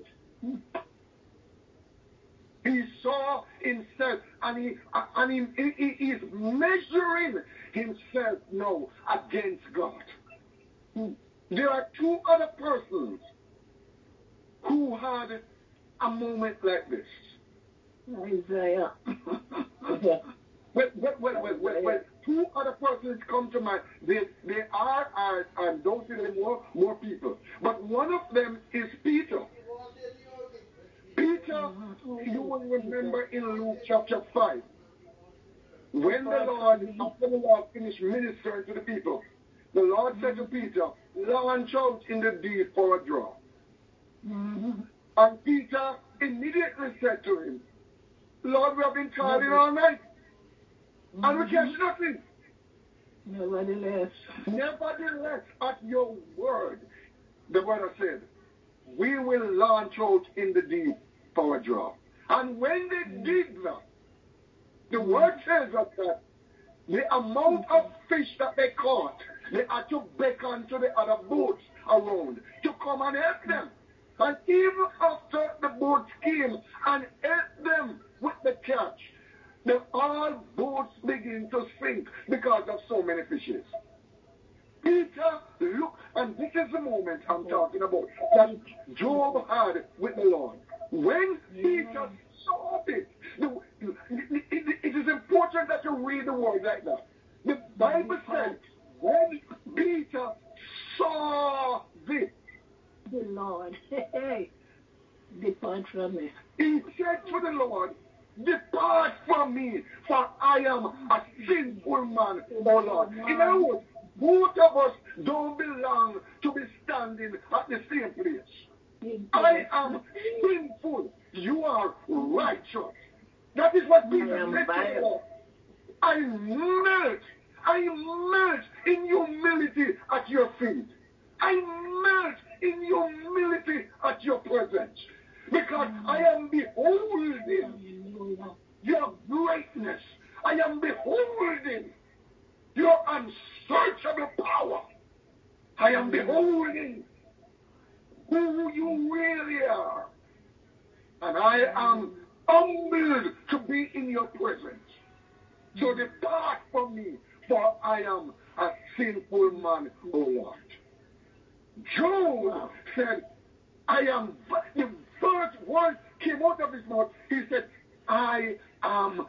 S1: He saw himself, and he is measuring himself now against God. There are two other persons who had a moment like this.
S3: Isaiah.
S1: Well, two other persons come to mind. They are and don't see any more people. But one of them is Peter. Peter, you will remember in Luke chapter 5, when after the Lord finished ministering to the people, the Lord said to Peter, launch out in the deep for a draw. And Peter immediately said to him, Lord, we have been toiling all night, and we catch nothing.
S3: Nevertheless,
S1: at your word, the word said, we will launch out in the deep for a draw. And when they did that, the word tells us that the amount of fish that they caught, they had to beckon to the other boats around to come and help them. And even after the boats came and helped them with the catch, all boats begin to sink because of so many fishes. Peter looked, and this is the moment I'm talking about, that Job had with the Lord. When Peter saw this, it is important that you read the word like that. The Bible says, when Peter saw this,
S3: the Lord, depart from me.
S1: He said to the Lord, depart from me, for I am a sinful man, O Lord. In other words, both of us don't belong to be standing at the same place. I am sinful. You are righteous. That is what Peter said to the Lord. I melt in humility at your feet. I melt in humility at your presence. Because I am beholding your greatness. I am beholding your unsearchable power. I am beholding who you really are. And I am humbled to be in your presence. So depart from me, for I am a sinful man, O Lord. Job said, the first word came out of his mouth. He said, I am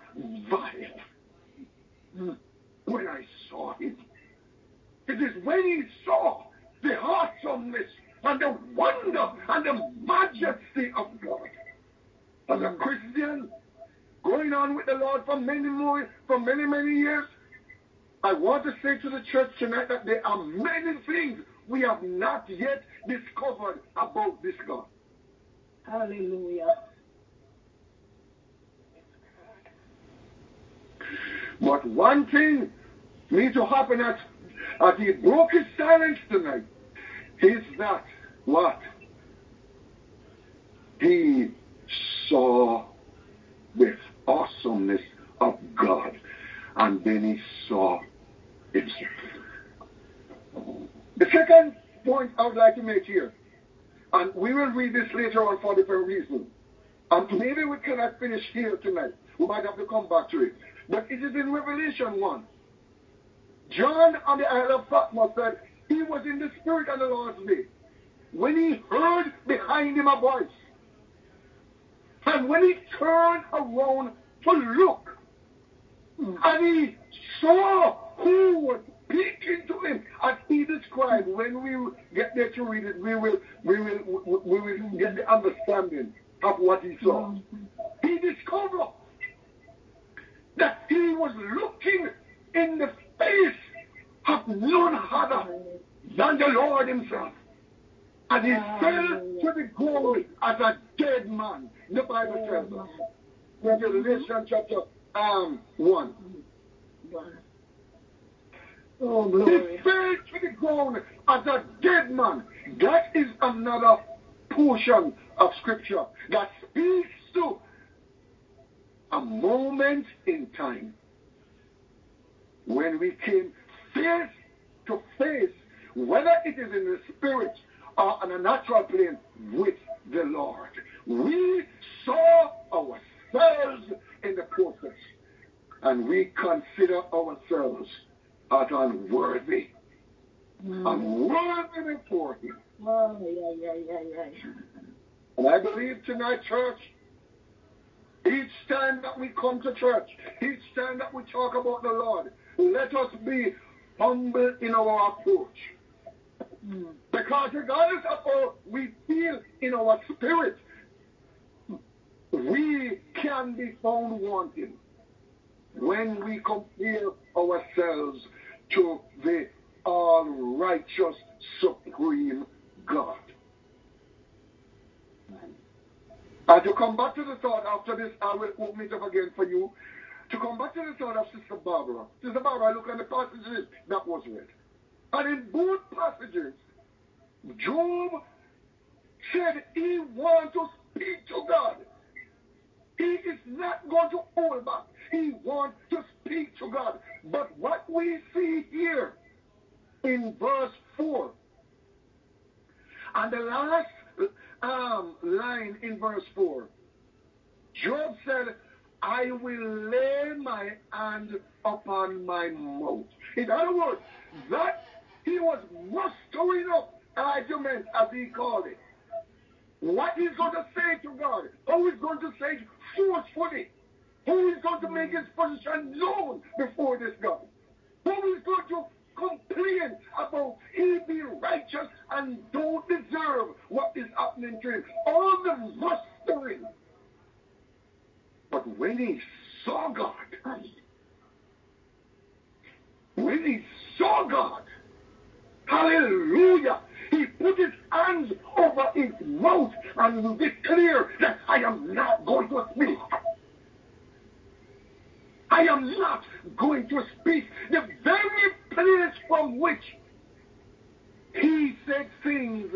S1: vile. When I saw him, it is when he saw the awesomeness and the wonder and the majesty of God. As a Christian, going on with the Lord for many years, I want to say to the church tonight that there are many things we have not yet discovered about this God.
S3: Hallelujah.
S1: But one thing needs to happen as he broke his silence tonight is that what? He saw the awesomeness of God, and then he saw himself. The second point I would like to make here, and we will read this later on for different reasons, and maybe we cannot finish here tonight. We might have to come back to it. But it is in Revelation 1. John on the Isle of Patmos said he was in the Spirit on the Lord's day when he heard behind him a voice. And when he turned around to look, and he saw who was speaking to him, as he described. When we get there to read it, we will get the understanding of what he saw. He discovered that he was looking in the face of none other than the Lord himself. And he fell to the ground as a dead man, the Bible tells us. Revelation chapter 1.
S3: Oh, glory.
S1: He fell to the ground as a dead man. That is another portion of scripture that speaks to a moment in time when we came face to face, whether it is in the spirit or on a natural plane, with the Lord. We saw ourselves in the process, and we consider ourselves as unworthy. Unworthy before him. And I believe tonight, church, each time that we come to church, each time that we talk about the Lord, let us be humble in our approach. Because regardless of how we feel in our spirit, we can be found wanting when we compare ourselves to the all-righteous, supreme God. And to come back to the thought, after this, I will open it up again for you. To come back to the thought of Sister Barbara. Sister Barbara, look at the passages that was read. And in both passages, Job said he wants to speak to God. He is not going to hold back. He wants to speak to God. But what we see here in verse 4, and the last line in verse 4, Job said, I will lay my hand upon my mouth. In other words, that he was mustering up argument, as he called it. What he's going to say to God, how he's going to say it forcefully, how he's going to make his position known before this God, how he's going to complain about he being righteous and don't deserve what is happening to him. All the mustering. But when he saw God, hallelujah, he put his hands over his mouth and declared that I am not going to speak. I am not going to speak. The very place from which he said things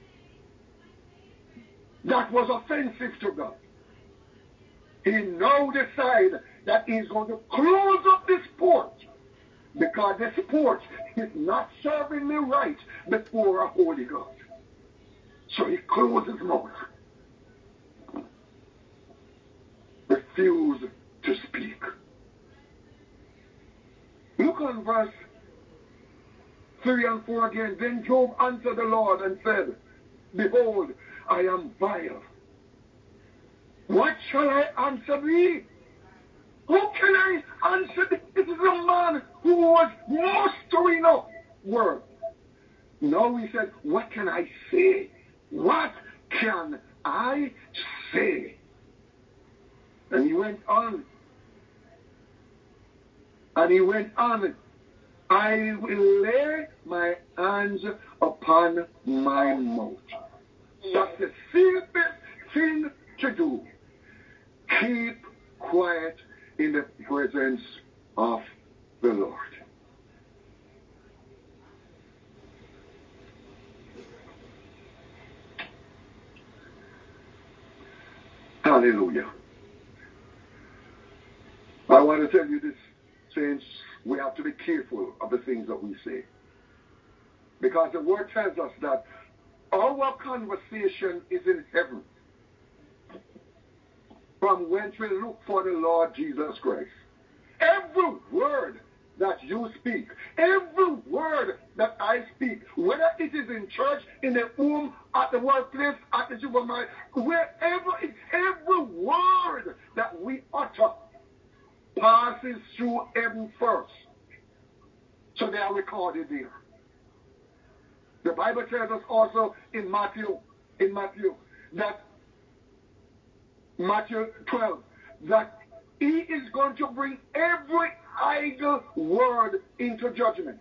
S1: that was offensive to God. He now decided that he's going to close up this porch, because this porch is not serving me right before a holy God. So he closed his mouth. Refused to speak. Look on verse 3 and 4 again. Then Job answered the Lord and said, behold, I am vile. What shall I answer thee? How can I answer thee? This is a man who was mustering up words. Now he said, what can I say? What can I say? And he went on. And he went on I will lay my hands upon my mouth. That's the simplest thing to do. Keep quiet in the presence of the Lord. Hallelujah. I want to tell you this, saints, we have to be careful of the things that we say. Because the word tells us that our conversation is in heaven, from whence we look for the Lord Jesus Christ. Every word that you speak, every word that I speak, whether it is in church, in the home, at the workplace, at the supermarket, wherever it's, every word that we utter passes through heaven first. So they are recorded there. The Bible tells us also in Matthew that Matthew 12, that he is going to bring every idle word into judgment.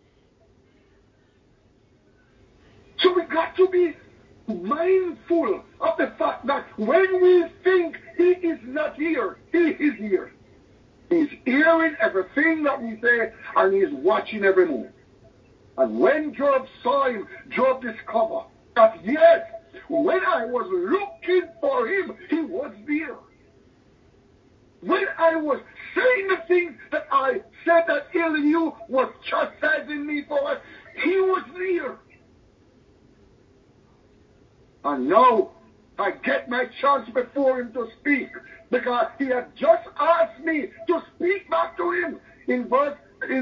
S1: So we got to be mindful of the fact that when we think he is not here, he is here. He's hearing everything that we say, and he's watching every move. And when Job saw him, Job discovered that yes, when I was looking for him, he was there. When I was saying the things that I said that ill in you was chastising me for, he was there. And now I get my chance before him to speak, because he had just asked me to speak back to him. In verse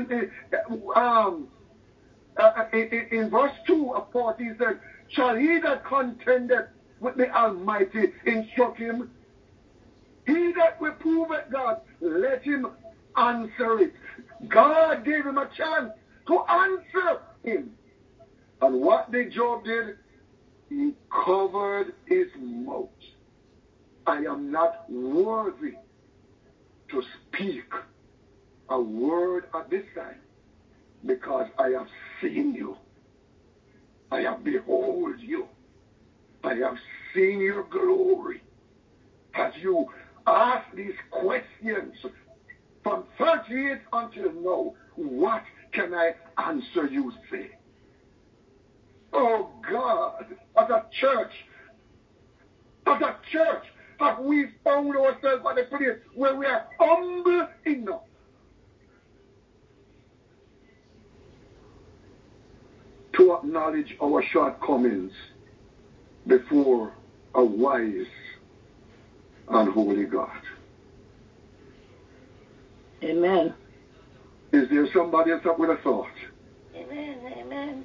S1: 2 of 40, he said, shall he that contended with the Almighty instruct him? He that reproveth God, let him answer it. God gave him a chance to answer him. And what did Job did? He covered his mouth. I am not worthy to speak a word at this time, because I have seen you. I have behold you. I have seen your glory. As you ask these questions from 38 until now, what can I answer you, say? Oh God, as a church, have we found ourselves at a place where we are humble enough to acknowledge our shortcomings before a wise and holy God?
S6: Amen.
S1: Is there somebody else up with a thought?
S5: Amen. Amen.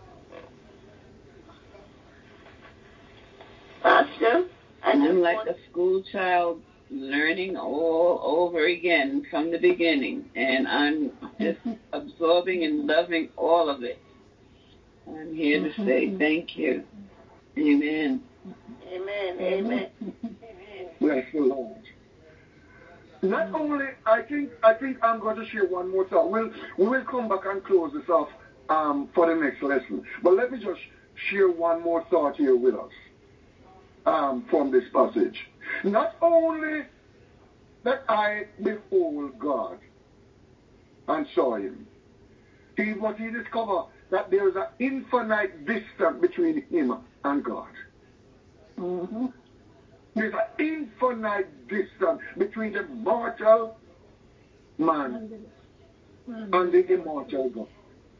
S5: Pastor,
S4: I'm like a school child learning all over again from the beginning, and I'm just absorbing and loving all of it. I'm here to say thank you. Amen.
S5: Amen. Amen.
S1: Bless the Lord. Not only, I think I'm going to share one more thought. We will come back and close this off for the next lesson. But let me just share one more thought here with us from this passage. Not only that I behold God and saw him, he discovered that there is an infinite distance between him and God.
S6: Mm-hmm.
S1: There's an infinite distance between the mortal man and the immortal God.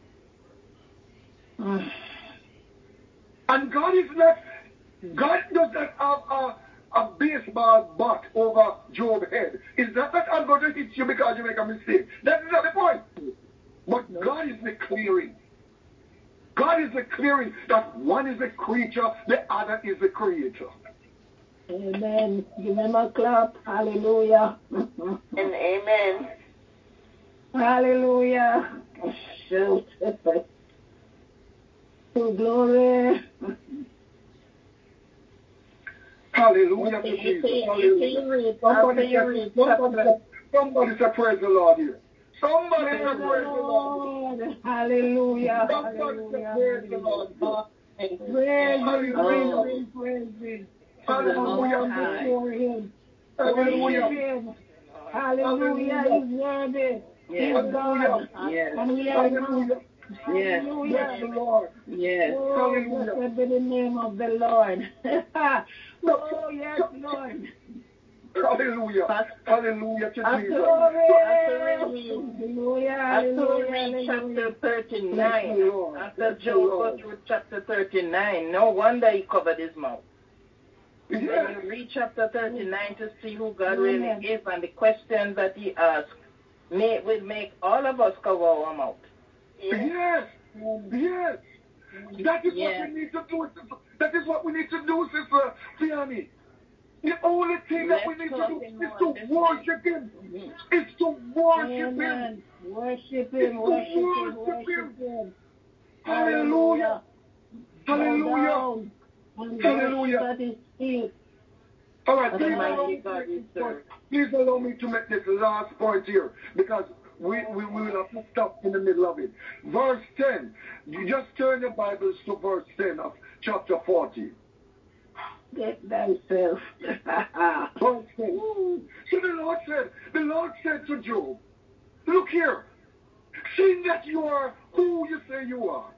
S1: And God does not have a baseball bat over Job's head. It's not that I'm going to hit you because you make a mistake. That is not the point. But God is declaring. God is declaring that one is a creature, the other is a creator.
S6: Amen. Give him a clap. Hallelujah.
S5: And amen.
S6: Hallelujah. Shout. To glory.
S1: Hallelujah to Jesus. Hallelujah. Somebody said, praise the Lord here. Somebody
S2: Praise
S1: say
S2: the
S1: praise the Lord.
S2: Lord. Hallelujah.
S1: Somebody say
S2: Hallelujah.
S1: praise the Lord.
S2: Praise Him, praise
S1: Hallelujah.
S2: Him, praise Him.
S6: To the
S2: Bow
S6: Most
S1: Hallelujah.
S2: down
S6: High.
S2: before Him.
S1: Hallelujah.
S2: Worship Him. Hallelujah.
S1: Hallelujah.
S2: He's worthy.
S6: Yes.
S2: He's God.
S1: Hallelujah.
S6: Yes.
S2: And we are not.
S1: Hallelujah.
S6: Yes.
S1: Bless
S2: Hallelujah.
S1: the Lord.
S6: Yes.
S2: Oh,
S1: Hallelujah.
S2: blessed be the name of the Lord. Oh, yes, Lord.
S1: Hallelujah. Hallelujah to
S6: After,
S1: Jesus.
S2: Glory.
S6: we
S2: Hallelujah.
S6: after we
S2: Hallelujah.
S6: read
S2: Hallelujah.
S6: chapter
S1: Bless the
S6: 39,
S1: Lord.
S6: after
S1: Bless the
S6: Job go
S1: Lord.
S6: through chapter 39, no wonder he covered his mouth. When
S1: Yes.
S6: you read chapter 39 to see who God really
S2: Amen.
S6: is and the questions that he asks, will make all of us cover our mouth.
S1: Yes. Yes. That is what
S6: Yeah.
S1: we need to do. That is what we need to do, Sister Fiani. The only thing that we need to do is to worship Him. It's to worship Him.
S2: Amen. Worship
S1: It's
S2: Him,
S1: to
S2: worship Him,
S1: worship
S2: worship
S1: Him.
S2: Him.
S1: Hallelujah.
S2: Bow
S1: Hallelujah.
S2: down and
S1: Hallelujah.
S2: worship at His feet.
S1: All right,
S6: What a
S1: please allow
S6: mighty
S1: me to
S6: God
S1: make
S6: we
S1: this point.
S6: serve.
S1: Please allow me to make this last point here because we will have to stop in the middle of it. Verse 10. You just turn your Bibles to verse 10 of chapter 40.
S2: Get thyself.
S1: Verse 10. So the Lord said to Job, look here, seeing that you are who you say you are,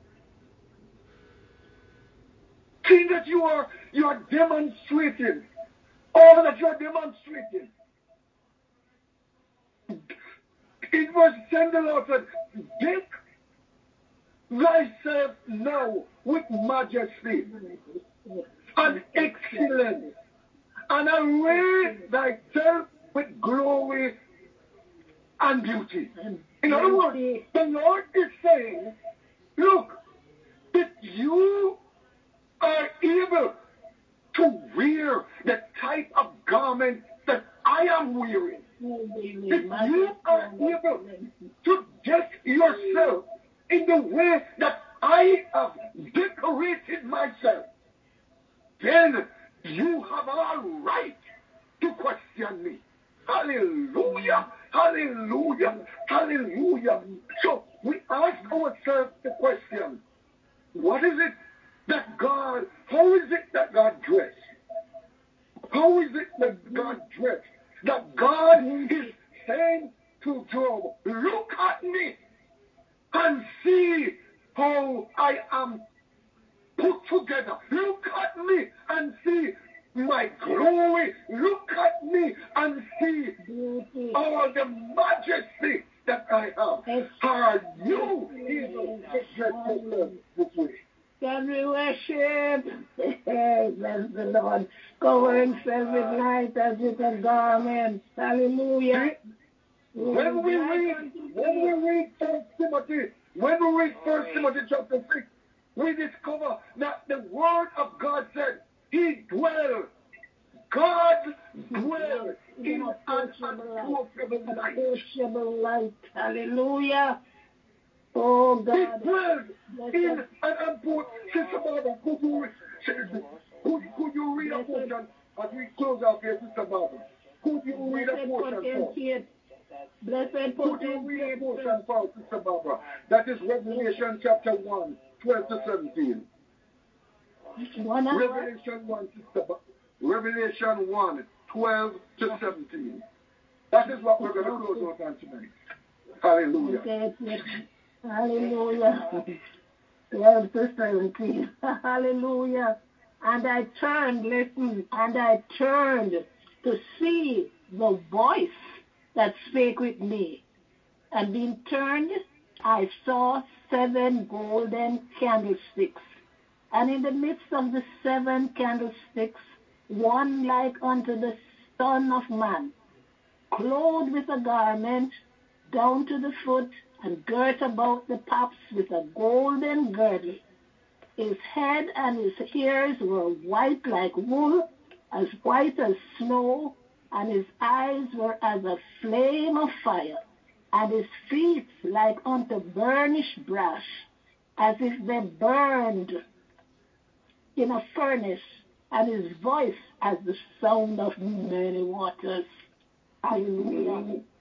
S1: seeing that you are demonstrating all that you are demonstrating. In verse 10, the Lord said, deck thyself now with majesty and excellence, and array thyself with glory and beauty. In other words, the Lord is saying, look, if you are able to wear the type of garment that I am wearing, if you are able to deck yourself in the way that I have decorated myself, then you have all right to question me. Hallelujah, hallelujah, hallelujah. So we ask ourselves the question, what is it that God, how is it that God dressed? How is it that God dressed? That God is saying to Job, look at me and see how I am put together. Look at me and see my glory. Look at me and see all the majesty that I have. Are you able to dress yourself this way?
S2: Can we worship? Bless the Lord. Cover himself with light as with a garment. Hallelujah.
S1: When we read 1 Timothy, chapter 6, we discover that the word of God said, He dwells. God dwells in an unapproachable light.
S2: Unapproachable light. Hallelujah. Oh God.
S1: He dwells in an unapproachable. Sister Barbara, could you read a portion as we close out here, Sister Barbara? Could you read a portion for us?
S2: Blessed
S1: Could you read a portion for us, Sister Barbara? That is Revelation chapter 1, 12 to 17. Revelation 1, Sister Barbara. Revelation 1, 12 to 17. That is what we're going to close out on tonight. Hallelujah.
S2: Okay. Hallelujah. 12 to 17. Hallelujah. And I turned to see the voice that spake with me. And being turned, I saw 7 golden candlesticks. And in the midst of the 7 candlesticks, one like unto the Son of Man, clothed with a garment down to the foot, and girt about the paps with a golden girdle. His head and his ears were white like wool, as white as snow, and his eyes were as a flame of fire, and his feet like unto burnished brass, as if they burned in a furnace, and his voice as the sound of many waters. Hallelujah.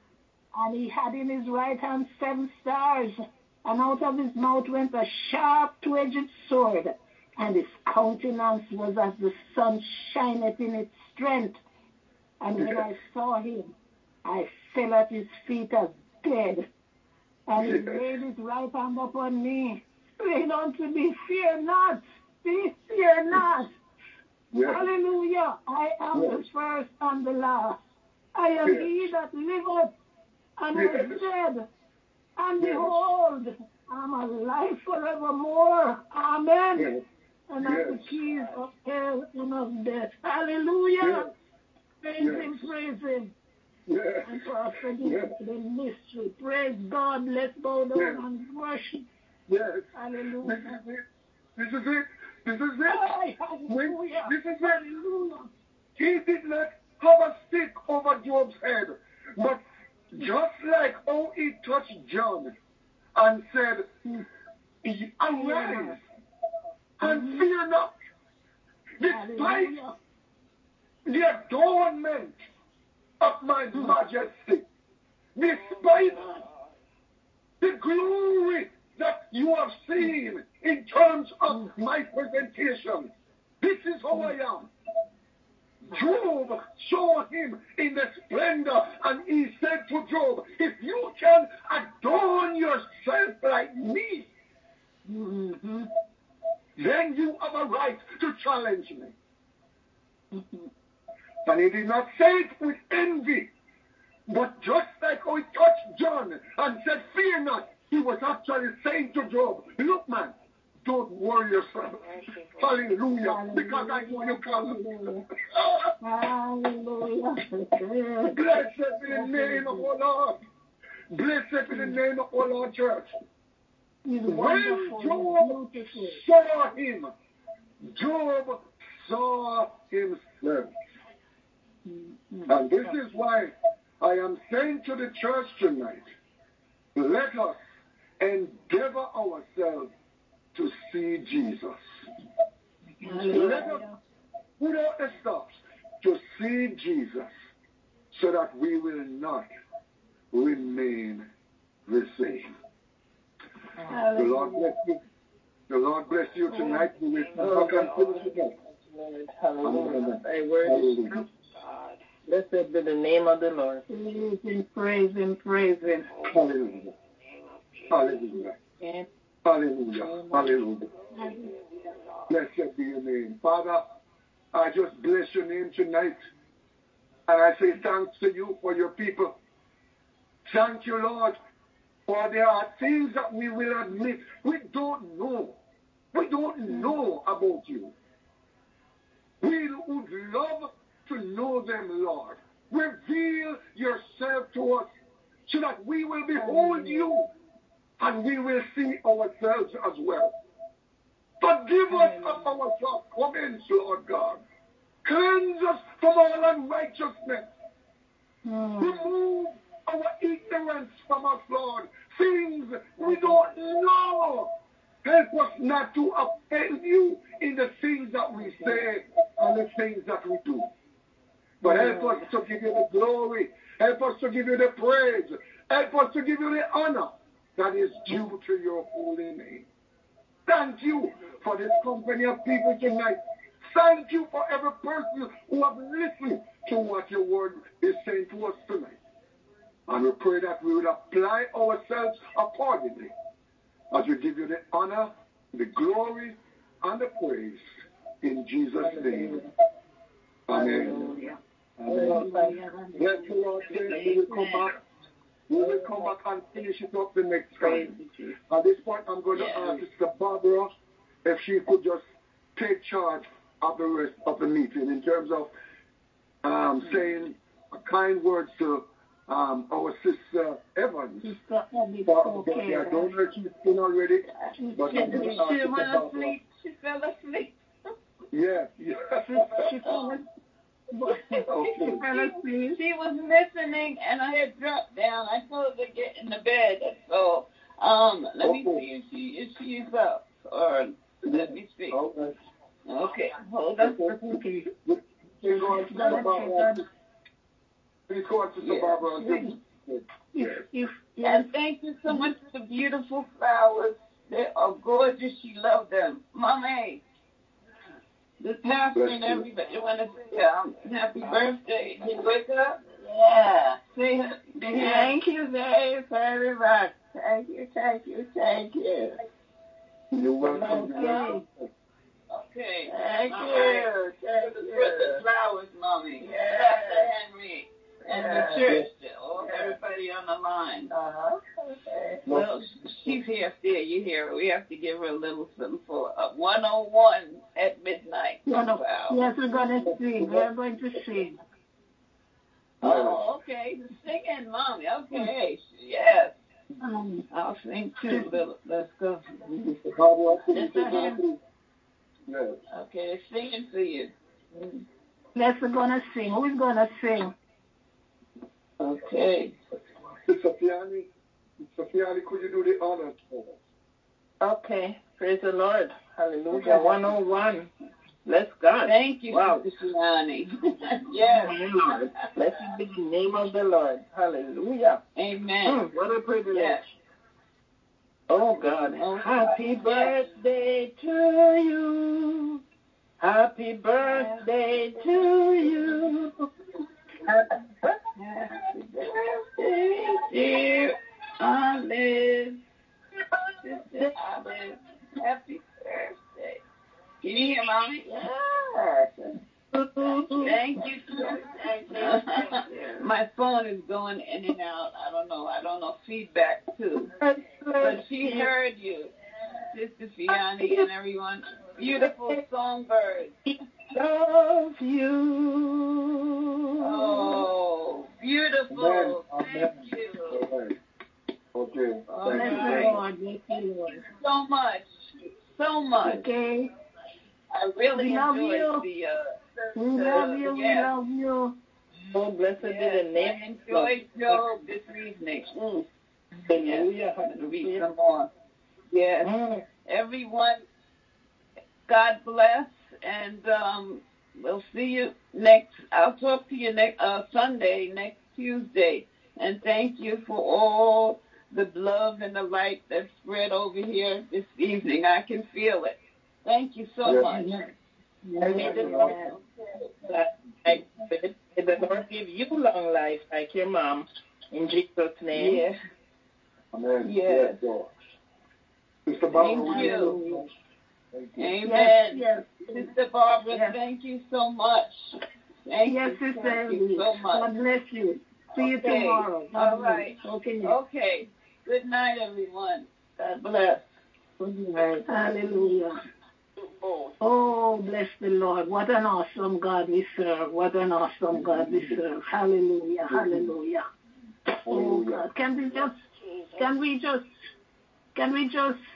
S7: And he had in his right hand 7 stars. And out of his mouth went a sharp two-edged sword. And his countenance was as the sun shineth in its strength. And when I saw him, I fell at his feet as dead. And he laid his right hand upon me, saying unto me, Fear not, fear not. Yes. Hallelujah. I am the first and the last. I am he that liveth and was dead. And behold, I'm alive forevermore. Amen. And I have the keys of hell and of death. Hallelujah. Praise him, praise him. And for us to give the mystery. Praise God. Let's bow down and worship.
S8: Yes.
S7: Hallelujah.
S8: This is it. This is it.
S7: Hallelujah.
S8: This is it.
S7: Hallelujah.
S8: He did not have a stick over Job's head, but just like how he touched John and said, Arise and fear not. Despite the adornment of my majesty, despite the glory that you have seen in terms of my presentation, this is how I am. Job saw him in the splendor, and he said to Job, if you can adorn yourself like me, then you have a right to challenge me. And he did not say it with envy, but just like how he touched John and said, fear not, he was actually saying to Job, look man, don't worry yourself. Hallelujah. Because I know you come.
S7: Hallelujah.
S8: Blessed be the name of our Lord. Blessed be the name of our Lord Church. When Job saw him, Job saw himself. And this is why I am saying to the church tonight, let us endeavor ourselves to see Jesus. Let us put out the stops to see Jesus so that we will not remain the same. The Lord bless you. The Lord bless you tonight. We will come back and finish it up.
S6: Hallelujah. Thy word is true, God. Blessed be the name of the Lord.
S7: Praise him, praise him, praise him.
S8: Hallelujah. Hallelujah. Hallelujah. Hallelujah. Blessed be your name. Father, I just bless your name tonight. And I say thanks to you for your people. Thank you, Lord, for there are things that we will admit we don't know. We don't know about you. We would love to know them, Lord. Reveal yourself to us so that we will behold you and we will see ourselves as well. Forgive us of our shortcomings, Lord God. Cleanse us from all unrighteousness. Remove our ignorance from us, Lord. Things we don't know. Help us not to offend you in the things that we say and the things that we do. But help us to give you the glory. Help us to give you the praise. Help us to give you the honor that is due to your holy name. Thank you for this company of people tonight. Thank you for every person who have listened to what your word is saying to us tonight. And we pray that we would apply ourselves accordingly as we give you the honor, the glory, and the praise in Jesus' name. Amen. Amen. Bless you, Lord. We will come back. We will come back and finish it up the next time. At this point, I'm going to ask Sister Barbara if she could just take charge of the rest of the meeting in terms of saying kind words to our sister Evans.
S7: Sister Evans,
S8: okay. I don't know if she's in already, but I'm going to ask
S4: She
S8: Sister
S4: went
S8: Barbara.
S4: asleep. She fell asleep.
S8: Yeah.
S7: She fell asleep.
S4: She was listening, and I had dropped down. I told her to get in the bed. So, let me see if she is up, or let me see. Okay, hold on.
S7: Okay.
S8: Please go on, Sister Barbara.
S4: And thank you so much for the beautiful flowers. They are gorgeous. She loved them. Mommy, the pastor and everybody want to say happy birthday. Did you wake up?
S6: Yeah.
S4: Say
S6: Thank you very much. Thank you.
S8: You're welcome.
S4: Okay.
S6: Thank you.
S4: The flowers, Mommy.
S6: Yeah.
S4: Pastor Henry and the church. Everybody on the line.
S6: Okay.
S4: Well, she's here. You hear her. We have to give her a little something for 101 at midnight.
S7: Wow. Yes, we're going to sing. We're going to sing.
S4: Oh, okay. The singing, Mommy. Okay. Yes. I'll sing too. Let's go.
S8: Yes.
S4: Okay, they're singing for you.
S7: Let's going to sing. Who's going to sing?
S4: Okay.
S8: Sister Fiani, could you do the honors for us?
S6: Okay. Praise the Lord. Hallelujah. 101. Bless God.
S4: Thank you, Sister Fiani. Yes.
S6: Lord. Blessed be the name of the Lord. Hallelujah.
S4: Amen.
S6: What a privilege.
S4: Yes.
S6: Oh, God. Happy birthday to you. Happy birthday to you.
S4: Happy birthday, dear Olive. Sister Olive. Happy birthday. Can you hear, Mommy?
S6: Yes.
S4: Thank you. My phone is going in and out. I don't know. Feedback too. But she heard you, Sister Fiani and everyone. Beautiful songbird.
S6: Love you.
S4: Oh, beautiful. Thank you.
S8: All right. Okay.
S7: Bless you, Lord.
S4: So much.
S7: Okay.
S4: I really enjoyed
S7: we love you.
S6: Oh, blessed be the name.
S4: I enjoyed Job this evening.
S6: Hallelujah.
S4: Yes, I'm going to read some more. Yes. Everyone, God bless, and we'll see you I'll talk to you next Sunday, next Tuesday. And thank you for all the love and the light that spread over here this evening. I can feel it. Thank you so much.
S6: And may the Lord give you long life like your mom. In Jesus' name.
S4: Yeah.
S8: Amen.
S4: Yes.
S8: Sister Barbara,
S4: thank you.
S8: Thank you.
S4: Amen.
S7: Yes.
S4: Sister Barbara, thank you so much. Thank you so much.
S7: God bless you. See you tomorrow. God
S4: All right. Okay. Good night, everyone. God bless.
S7: Good night. Hallelujah. Oh, bless the Lord. What an awesome God we serve. What an awesome God we serve. Hallelujah. Hallelujah. Oh God. Can we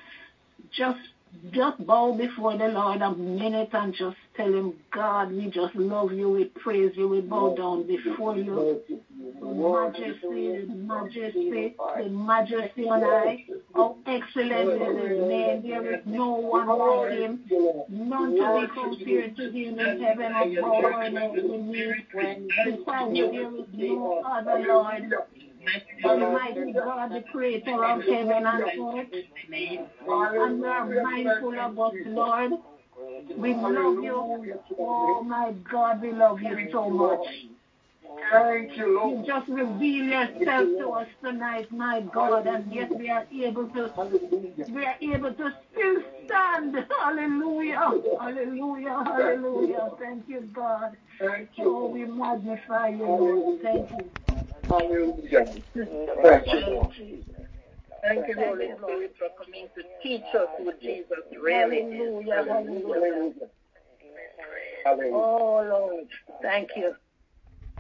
S7: just bow before the Lord a minute and just tell him, God, we just love you, we praise you, we bow down before you. The majesty on high. How excellent is his name. There is no one like him. None to be compared to him in heaven above or in earth beneath. Besides you, there is no other Lord. Almighty God, the creator of heaven and earth. And you are mindful of us, Lord. We love you. Oh my God, we love you so much.
S8: Thank you, Lord.
S7: You just reveal yourself to us tonight, my God, and yet we are able to still stand. Hallelujah. Hallelujah. Hallelujah. Thank you, God.
S8: Thank you.
S7: Oh, we magnify you, Lord. Thank you.
S8: Hallelujah. Thank you, Lord.
S6: Thank you, Holy Spirit, for coming to teach us who Jesus really is.
S7: Hallelujah. Hallelujah.
S8: Hallelujah.
S7: Oh, Lord. Thank you.